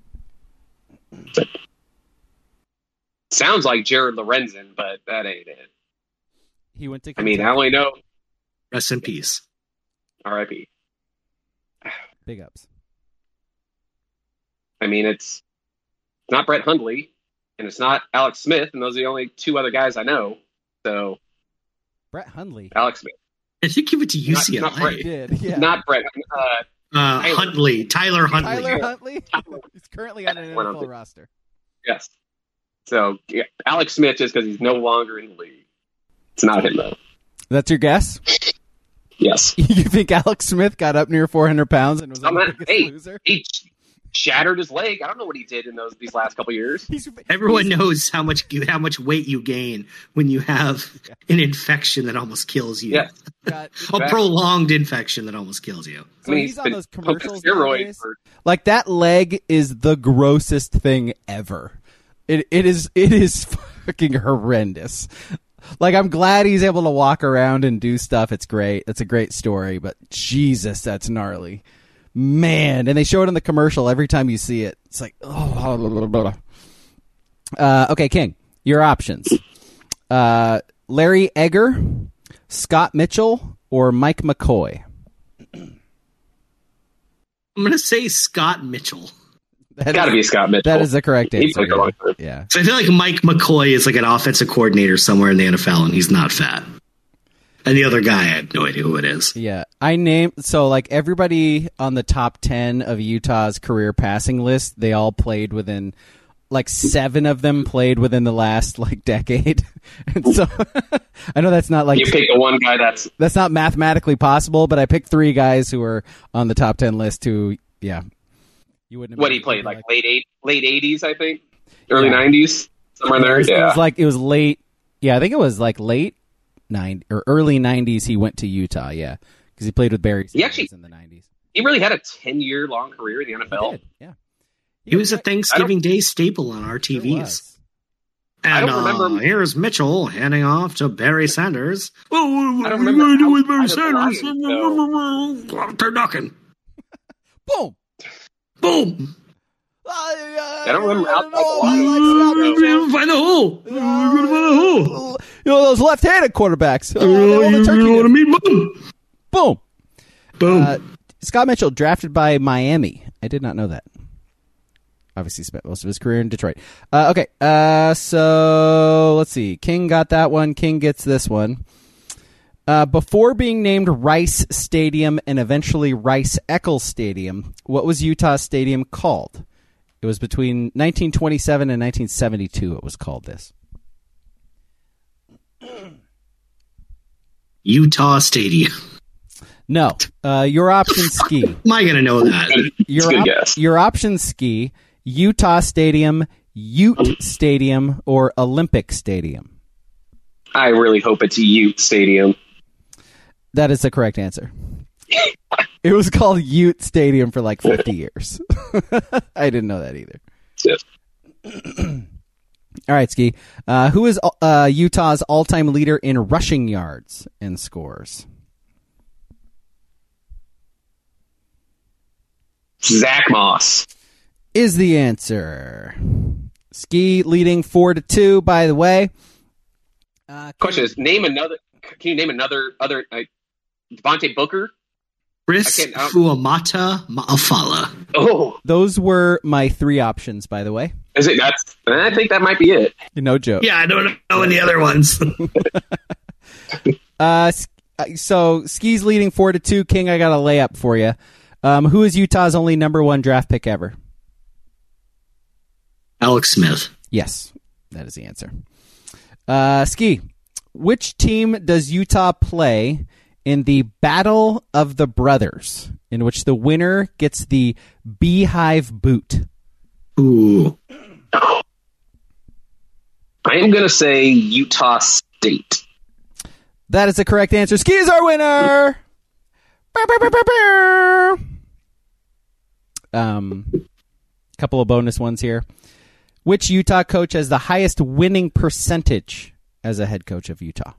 Sounds like Jared Lorenzen, but that ain't it. He went to. I mean, I Kentucky. only know Rest in peace. R I P. Big ups. I mean, it's not Brett Hundley, and it's not Alex Smith, and those are the only two other guys I know. So Brett Hundley. Alex Smith, I think give it to Not- U C L A. not Brett. He did. Yeah. not Brett. Uh, Uh, Tyler. Huntley, Tyler Huntley. Tyler Huntley. He's currently on an N F Went on L to- roster. yes. So yeah, Alex Smith, just because he's no longer in the league, it's not him though. That's your guess? Yes. You think Alex Smith got up near four hundred pounds and was I'm the not- biggest hey, loser? he shattered his leg. I don't know what he did in those these last couple years. He's, Everyone he's- knows how much how much weight you gain when you have an infection that almost kills you. Yeah. got- A prolonged infection that almost kills you. So I mean, he's on been those pumping commercials steroids nowadays. for Like that leg is the grossest thing ever. It it is it is fucking horrendous. Like, I'm glad he's able to walk around and do stuff. It's great. It's a great story, but Jesus, that's gnarly. Man, and they show it in the commercial every time you see it. It's like, oh. Uh, okay, King, your options. Uh, Larry Egger, Scott Mitchell, or Mike McCoy? I'm going to say Scott Mitchell. That got to be Scott Mitchell. That is the correct answer. Yeah. yeah. So I feel like Mike McCoy is like an offensive coordinator somewhere in the N F L, and he's not fat. And the other guy, I have no idea who it is. Yeah. I named, so like everybody on the top ten of Utah's career passing list, they all played within, like seven of them played within the last like decade. And so I know that's not like. You pick the one guy that's. That's not mathematically possible, but I picked three guys who are on the top ten list who, yeah. You wouldn't. What he played like, like late eight, late eighties, I think, early nineties, yeah. somewhere in there. It was, yeah, it was like it was late. Yeah, I think it was like late nine or early nineties. He went to Utah. Yeah, because he played with Barry Sanders actually, in the nineties. He really had a ten year long career in the N F L. He did, yeah, he, he was a Thanksgiving Day staple on our T Vs. And I don't remember. Uh, here's Mitchell handing off to Barry Sanders. Oh, I don't what remember. are you doing with Barry Barry Sanders? Sanders? They're knocking. Boom. Boom! I don't remember. Outside the line. Find the hole. We're gonna find the hole. You know those left-handed quarterbacks. Uh, you you know what I mean? Boom! Boom! Boom! Uh, Scott Mitchell drafted by Miami. I did not know that. Obviously, spent most of his career in Detroit. Uh, okay, uh, so let's see. King got that one. King gets this one. Uh, before being named Rice Stadium and eventually Rice-Eccles Stadium, what was Utah Stadium called? It was between nineteen twenty-seven and nineteen seventy-two it was called this. Utah Stadium. No. Uh, your option ski. Am I going to know that? Your, good op- guess. your option ski, Utah Stadium, Ute Stadium, or Olympic Stadium? I really hope it's Ute Stadium. That is the correct answer. It was called Ute Stadium for like fifty years. I didn't know that either. Yes. All right, Ski. Uh, who is uh, Utah's all-time leader in rushing yards and scores? Zach Moss is the answer. Ski leading four to two. By the way, uh, question is: name another. Can you name another other? Uh, Devontae Booker? Chris Fuamata Ma'afala. Oh. Those were my three options, by the way. Is it? That's. I think that might be it. No joke. Yeah, I don't know any other ones. uh, so, Ski's leading four to two. King, I got a layup for you. Um, who is Utah's only number one draft pick ever? Alex Smith. Yes, that is the answer. Uh, Ski, which team does Utah play in the Battle of the Brothers, in which the winner gets the Beehive boot? Ooh. I am going to say Utah State. That is the correct answer. Ski is our winner! Um, couple of bonus ones here. Which Utah coach has the highest winning percentage as a head coach of Utah?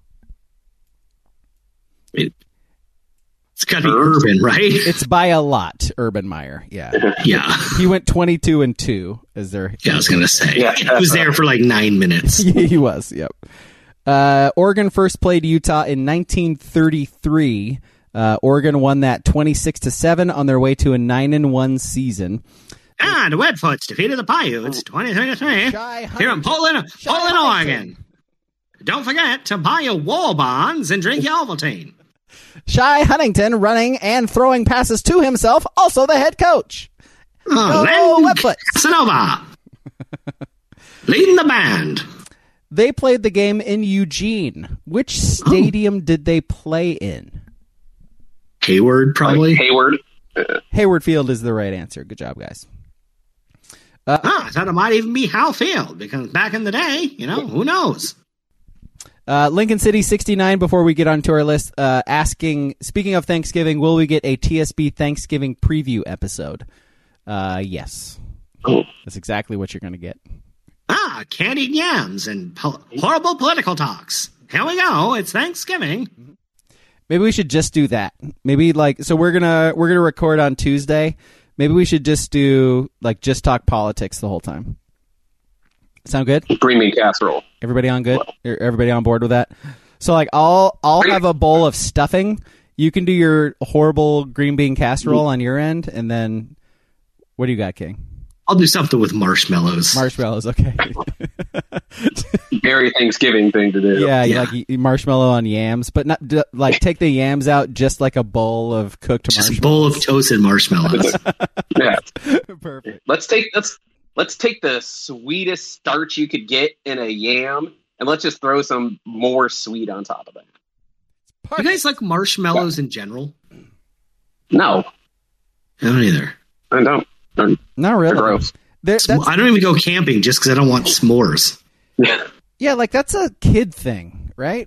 It, it's got to be Urban, right? It's by a lot, Urban Meyer. Yeah. Yeah. He went twenty-two and two as their. Yeah, I was going to say. Yeah. He was there for like nine minutes. He was, yep. Uh, Oregon first played Utah in nineteen thirty-three. Uh, Oregon won that twenty-six to seven on their way to a nine and one season. And Redfoots defeated the Paiutes twenty twenty-three here in Poland, Poland, Oregon. Don't forget to buy your war bonds and drink your Ovaltine. Shai Huntington running and throwing passes to himself, also the head coach. Oh, Go Webfoot. Casanova. Leading the band. They played the game in Eugene. Which stadium oh. did they play in? Hayward, probably. Like Hayward. Hayward Field is the right answer. Good job, guys. Uh, ah, I thought it might even be Howe Field, because back in the day, you know, who knows? Uh, Lincoln City sixty-nine, before we get onto our list, uh, asking, speaking of Thanksgiving, will we get a T S B Thanksgiving preview episode? Uh, yes. Oh. That's exactly what you're going to get. Ah, candied yams and po- horrible political talks. here we go. It's Thanksgiving. Maybe we should just do that. Maybe like so we're gonna we're gonna record on Tuesday. Maybe we should just do like just talk politics the whole time. Sound good? Green bean casserole. Everybody on good? Everybody on board with that? So like I'll I'll have a bowl of stuffing. You can do your horrible green bean casserole on your end, and then what do you got, King? I'll do something with marshmallows. Marshmallows, okay. Very Thanksgiving thing to do. Yeah, Yeah. like marshmallow on yams, but not d- like take the yams out just like a bowl of cooked Just a marshmallows. bowl of toasted marshmallows. Yeah. Perfect. Let's take let's let's take the sweetest starch you could get in a yam, and let's just throw some more sweet on top of that. You guys like marshmallows in general? No, I don't either. I don't. They're, Not they're really. gross. There- that's- I don't even go camping just because I don't want s'mores. Yeah. yeah, like that's a kid thing, right?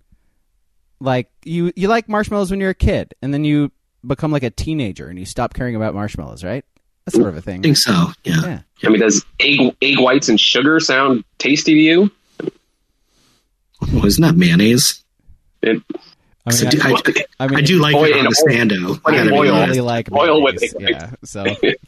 Like you, you like marshmallows when you're a kid, and then you become like a teenager and you stop caring about marshmallows, right? That's sort of a thing. I think so. Yeah. Yeah. I mean, does egg egg whites and sugar sound tasty to you? Well, isn't that mayonnaise? It, I mean, I, do, I, I, I mean, I do like Oil it on and the oil. Sando. Oil I and gotta be oil. I honest. really like Oil with mayonnaise. it. Yeah, so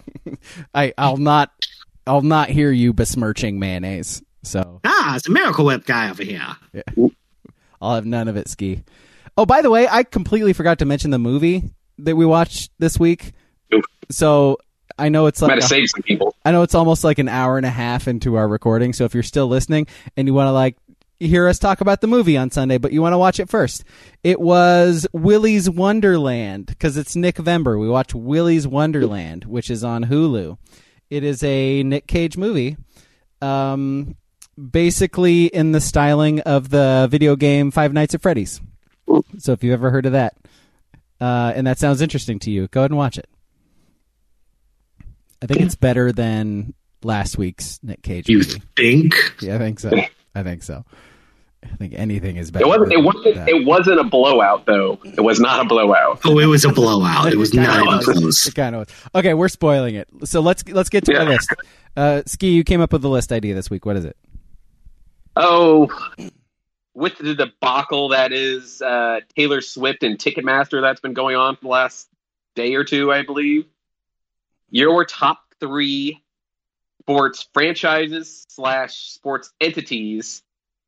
I I'll not I'll not hear you besmirching mayonnaise. So Ah, it's a Miracle Whip guy over here. I'll have none of it, Ski. Oh, by the way, I completely forgot to mention the movie that we watched this week. Oof. So I know it's might like have a- saved some people. I know it's almost like an hour and a half into our recording. So if you're still listening and you want to like hear us talk about the movie on Sunday, but you want to watch it first, it was Willy's Wonderland because it's Nick Vember. We watched Willy's Wonderland, which is on Hulu. It is a Nick Cage movie, um, basically in the styling of the video game Five Nights at Freddy's. So if you've ever heard of that, uh, and that sounds interesting to you, go ahead and watch it. I think it's better than last week's Nick Cage You movie. think? Yeah, I think so. I think so. I think anything is better. It wasn't. It than wasn't. that. It wasn't a blowout, though. It was not a blowout. Oh, it was a blowout. It was Kinda not even was. close. It kind of was. Okay, we're spoiling it. So let's let's get to Yeah. our list. Uh, Ski, you came up with the list idea this week. What is it? Oh, with the debacle that is uh, Taylor Swift and Ticketmaster that's been going on for the last day or two, I believe. Your top three sports franchises slash sports entities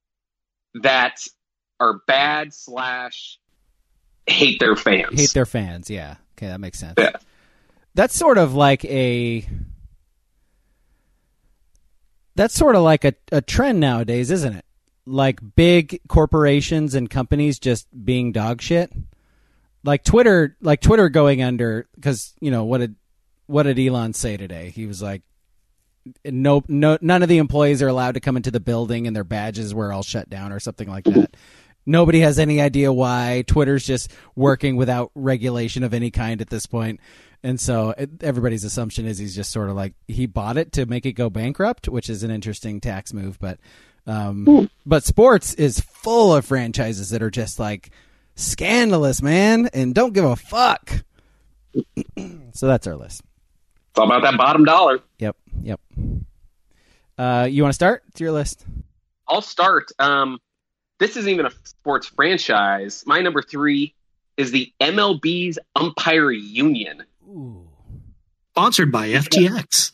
that are bad slash hate their fans. Hate their fans. Yeah. Okay, that makes sense. Yeah. That's sort of like a. That's sort of like a, a trend nowadays, isn't it? Like big corporations and companies just being dog shit. Like Twitter, like Twitter going under because you know what did what did Elon say today? He was like, no, no, none of the employees are allowed to come into the building, and their badges were all shut down or something like that. Nobody has any idea why. Twitter's just working without regulation of any kind at this point. And so it, everybody's assumption is he's just sort of like he bought it to make it go bankrupt, which is an interesting tax move. But um, but sports is full of franchises that are just like scandalous, man, and don't give a fuck. So that's our list. It's all about that bottom dollar. Yep, yep. Uh, you want to start? It's your list. I'll start. Um, this isn't even a sports franchise. My number three is the M L B's Umpire Union. Ooh. Sponsored by F T X.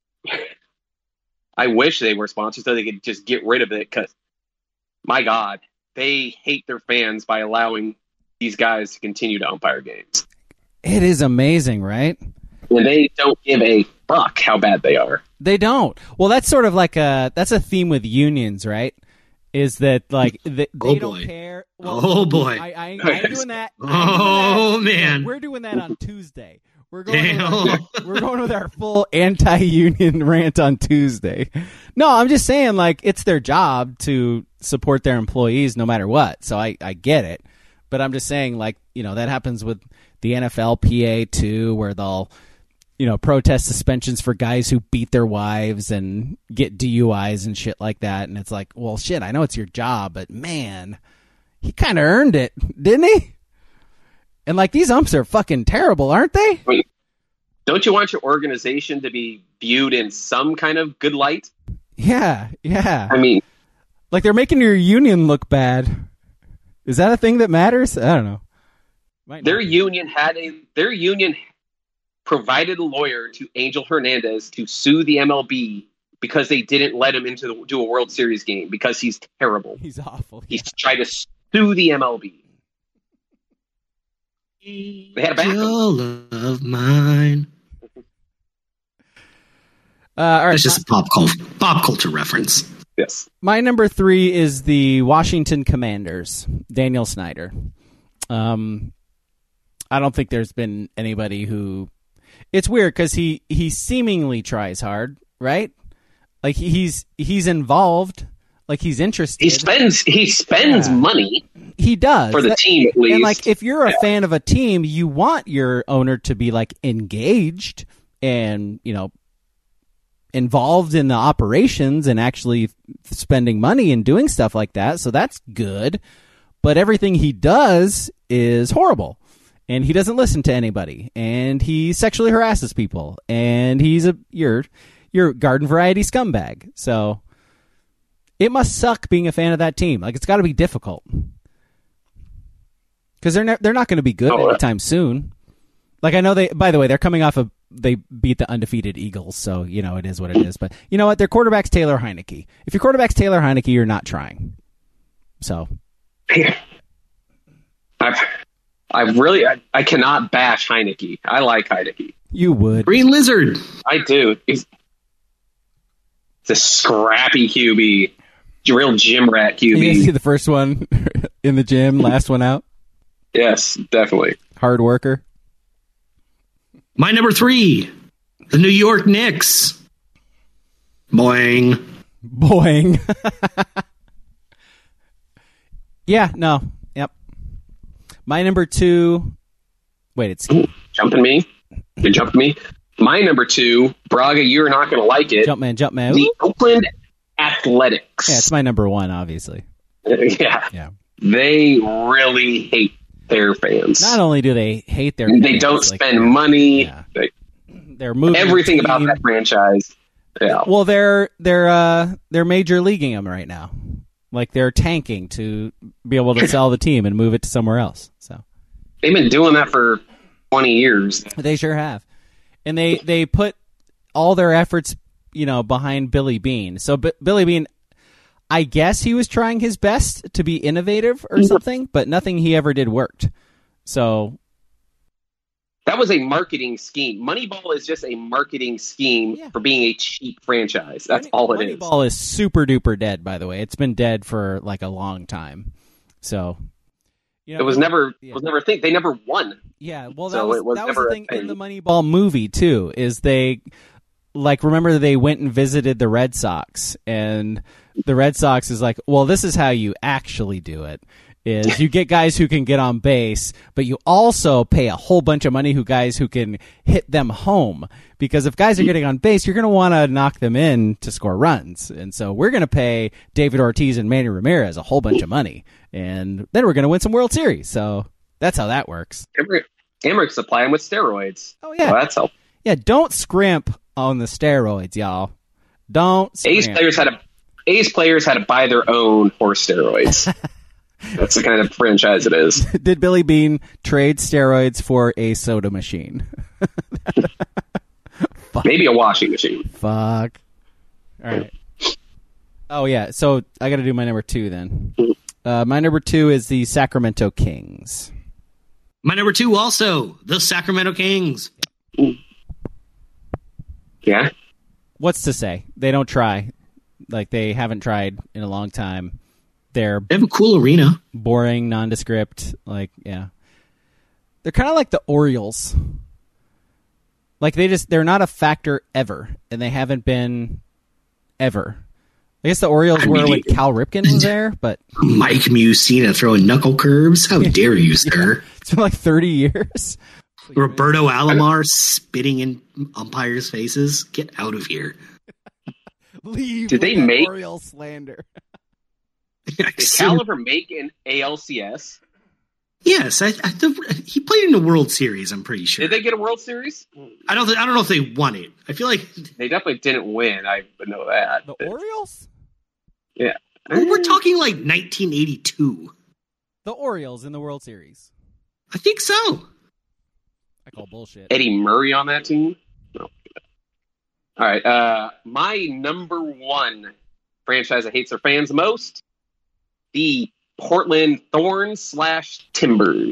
I wish they were sponsored so they could just get rid of it because, my God, they hate their fans by allowing these guys to continue to umpire games. It is amazing, right? And they don't give a fuck how bad they are. They don't. Well, that's sort of like a that's a theme with unions, right? Is that like they, they Oh, don't boy. care? Well, Oh, boy. I, I, I ain't doing that. I ain't doing Oh, that. man. We're doing that on Tuesday. We're going. With Damn. our, we're going with our full anti-union rant on Tuesday. No, I'm just saying, like it's their job to support their employees no matter what. So I, I get it, but I'm just saying, like you know, that happens with the N F L P A too, where they'll. You know, protest suspensions for guys who beat their wives and get D U Is and shit like that. And it's like, well, shit, I know it's your job, but man, he kind of earned it, didn't he? And like, these umps are fucking terrible, aren't they? Wait, don't you want your organization to be viewed in some kind of good light? Yeah, yeah. I mean, Like, they're making your union look bad. Is that a thing that matters? I don't know. Might Their not be. union had a their union provided a lawyer to Angel Hernandez to sue the M L B because they didn't let him into the, do a World Series game because he's terrible. He's awful. He's tried to sue the M L B. They had a backup. Angel of mine. Uh, all right. That's just a pop culture, pop culture reference. Yes. My number three is the Washington Commanders, Daniel Snyder. Um, I don't think there's been anybody who. It's weird because he, he seemingly tries hard, right? Like he's he's involved, like he's interested. He spends he spends Yeah. money He does for the That- team at least. And like, if you're a Yeah. fan of a team, you want your owner to be like engaged and, you know, involved in the operations and actually spending money and doing stuff like that. So that's good. But everything he does is horrible. And he doesn't listen to anybody. And he sexually harasses people. And he's a you're you're garden variety scumbag. So it must suck being a fan of that team. Like, it's got to be difficult. Because they're ne- they're not going to be good Oh, anytime soon. Like, I know they. By the way, they're coming off of they beat the undefeated Eagles, so you know it is what it is. But you know what? Their quarterback's Taylor Heineke. If your quarterback's Taylor Heineke, you're not trying. So I've, I've really, I, I cannot bash Heineke. I like Heineke. you would. Green Lizard. I do. He's, he's a scrappy Q B, real gym rat Q You B. see the first one in the gym, last one out. Yes, definitely. Hard worker. My number three, the New York Knicks. Boing. Boing. Yeah. No. Yep. My number two. Wait, it's Ooh, jumping me. You're jumping me. My number two, Braga, you're not going to like it. Jumpman. Jumpman. The Oakland Athletics. Yeah, it's my number one, obviously. yeah. Yeah. They really hate their fans. Not only do they hate their, they fans, don't like, spend they're- money. Yeah. They, They're moving everything the about team. that franchise. Yeah. Well, they're they're uh, they're major leaguing them right now. Like, they're tanking to be able to sell the team and move it to somewhere else. So They've been doing that for twenty years. they sure have, and they they put all their efforts, you know, behind Billy Bean. So B- Billy Bean, I guess he was trying his best to be innovative or something, but nothing he ever did worked. So That was a marketing scheme. Moneyball is just a marketing scheme Yeah. for being a cheap franchise. That's all it is. Moneyball is super duper dead, by the way. It's been dead for like a long time. So you know, It was never yeah. it was never a thing. They never won. Yeah, well, that So was, it was that was never the a thing in thing. the Moneyball movie too. Is they like remember they went and visited the Red Sox, and the Red Sox is like, well, this is how you actually do it. Is you get guys who can get on base, but you also pay a whole bunch of money who guys who can hit them home. Because if guys are getting on base, you're going to want to knock them in to score runs. And so we're going to pay David Ortiz and Manny Ramirez a whole bunch of money. And then we're going to win some World Series. So that's how that works. Emmerich, Emmerich supply them with steroids. Oh, yeah. So that's helpful. Yeah, don't scrimp on the steroids, y'all. Don't A's scrimp. players had to A's players had to buy their own horse steroids. That's the kind of franchise it is. Did Billy Bean trade steroids for a soda machine? Maybe a washing machine. Fuck. All right. Oh, yeah. So I got to do my number two then. Uh, my number two is the Sacramento Kings. My number two also, the Sacramento Kings. Yeah. What's to say? They don't try. Like, they haven't tried in a long time. They're They have a cool arena. boring, nondescript. Like, yeah. They're kind of like the Orioles. Like, they just, they're not a factor ever. And they haven't been ever. I guess the Orioles I were mean, when Cal Ripken was there, but Mike Musina throwing knuckle curves. How dare you, sir? it's been like thirty years. Roberto Alomar spitting in umpires' faces. Get out of here. Leave Did they with that make- Orioles slander? Did Cal ever make an A L C S? Yes, I, I, the, he played in the World Series. I'm pretty sure. Did they get a World Series? I don't. Th- I don't know if they won it. I feel like They definitely didn't win. I know that. The Orioles? Yeah. well, we're talking like nineteen eighty-two. The Orioles in the World Series. I think so. I call bullshit. Eddie Murray on that team? No. All right. Uh, my number one franchise that hates their fans most, the Portland Thorns slash Timbers.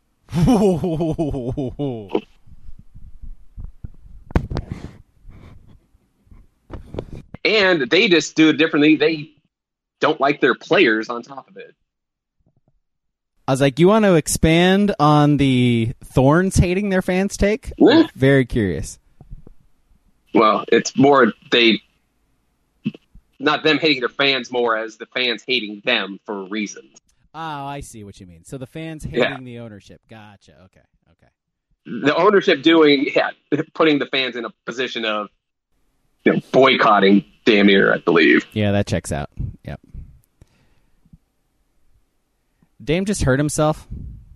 And they just do it differently. They don't like their players on top of it. I was like, you want to expand on the Thorns hating their fans take? Yeah. Very curious. Well, it's more they, not them hating their fans more as the fans hating them for reasons. Oh, I see what you mean. So the fans hating Yeah. the ownership. Gotcha. Okay. Okay. The ownership doing, yeah, putting the fans in a position of, you know, boycotting damn near, I believe. Yeah, that checks out. Yep. Dame just hurt himself.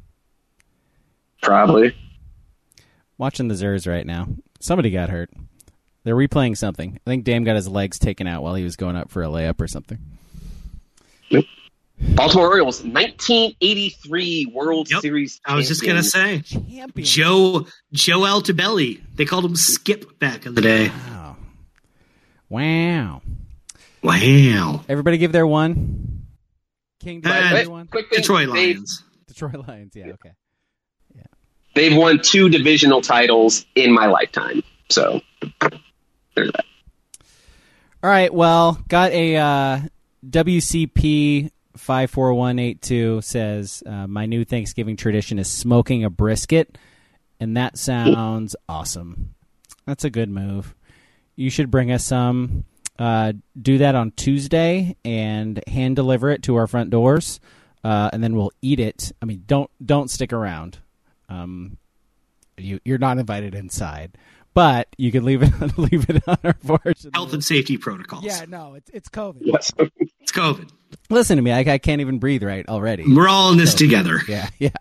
Probably. Watching the Zers right now. Somebody got hurt. They're replaying something. I think Dame got his legs taken out while he was going up for a layup or something. Nope. Baltimore Orioles, nineteen eighty-three World Yep. Series I was just gonna champions. say Champion. Joe Joe Altobelli. They called him Skip back in the day. Wow. Wow. Wow. Everybody give their one. King, did you Uh, give Wait, your one? quick thing, Detroit they've- Lions. Detroit Lions. Yeah, okay. They've won two divisional titles in my lifetime. So, there's that. All right, well, got a uh, W C P five four one eight two says, uh, my new Thanksgiving tradition is smoking a brisket, and that sounds awesome. That's a good move. You should bring us some. Uh, do that on Tuesday and hand deliver it to our front doors, uh, and then we'll eat it. I mean, don't don't stick around. Um, you you're not invited inside, but you can leave it leave it on our porch. Health and safety protocols. Yeah, no, it's it's COVID. Yes. It's COVID. Listen to me, I, I can't even breathe right already. We're all in this together. Yeah, yeah.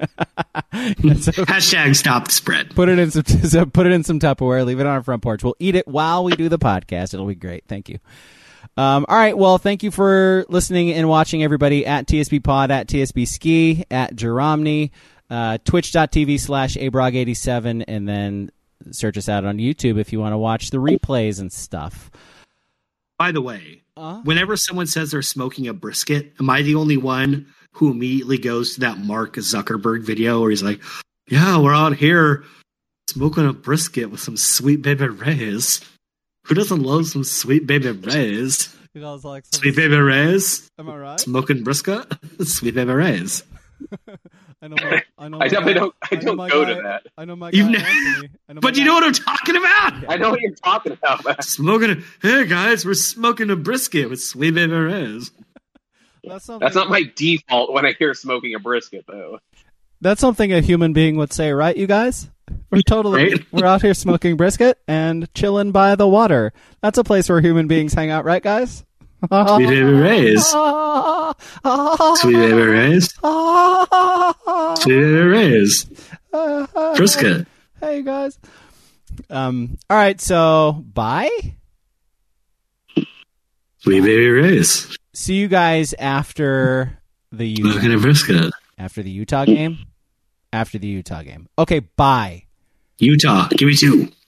So Hashtag stop the spread. put it in some so put it in some Tupperware. Leave it on our front porch. We'll eat it while we do the podcast. It'll be great. Thank you. Um, all right. Well, thank you for listening and watching, everybody. At T S B Pod, at T S B Ski, at Jeromney, uh, twitch.tv slash abrog87, and then search us out on YouTube if you want to watch the replays and stuff. By the way, Uh-huh. whenever someone says they're smoking a brisket, am I the only one who immediately goes to that Mark Zuckerberg video where he's like, yeah, we're out here smoking a brisket with some Sweet Baby Ray's. Who doesn't love some Sweet Baby Ray's? Like, Sweet Baby Ray's? am I right? Smoking brisket? Sweet Baby Ray's. I know. My, I know. I my definitely guy- don't. I know don't my go guy- to that. I know my You've guy ne- Anthony. I know my But you guy- know what I'm talking about? I know what you're talking about, man. Smoking a, hey guys, we're smoking a brisket with Sweet Baby Ray's. That's something, That's not my default when I hear smoking a brisket, though. That's something a human being would say, right, you guys? We're totally Right? we're out here smoking brisket and chilling by the water. That's a place where human beings hang out, right, guys? Sweet Baby Ray's. Sweet Baby Ray's. Sweet Baby Ray's. Brisket. Hey guys. Um. All right. So bye. Sweet Baby Ray's. See you guys after the Utah, Smoking a brisket. after the Utah game. After the Utah game. Okay. Bye. Utah, give me two.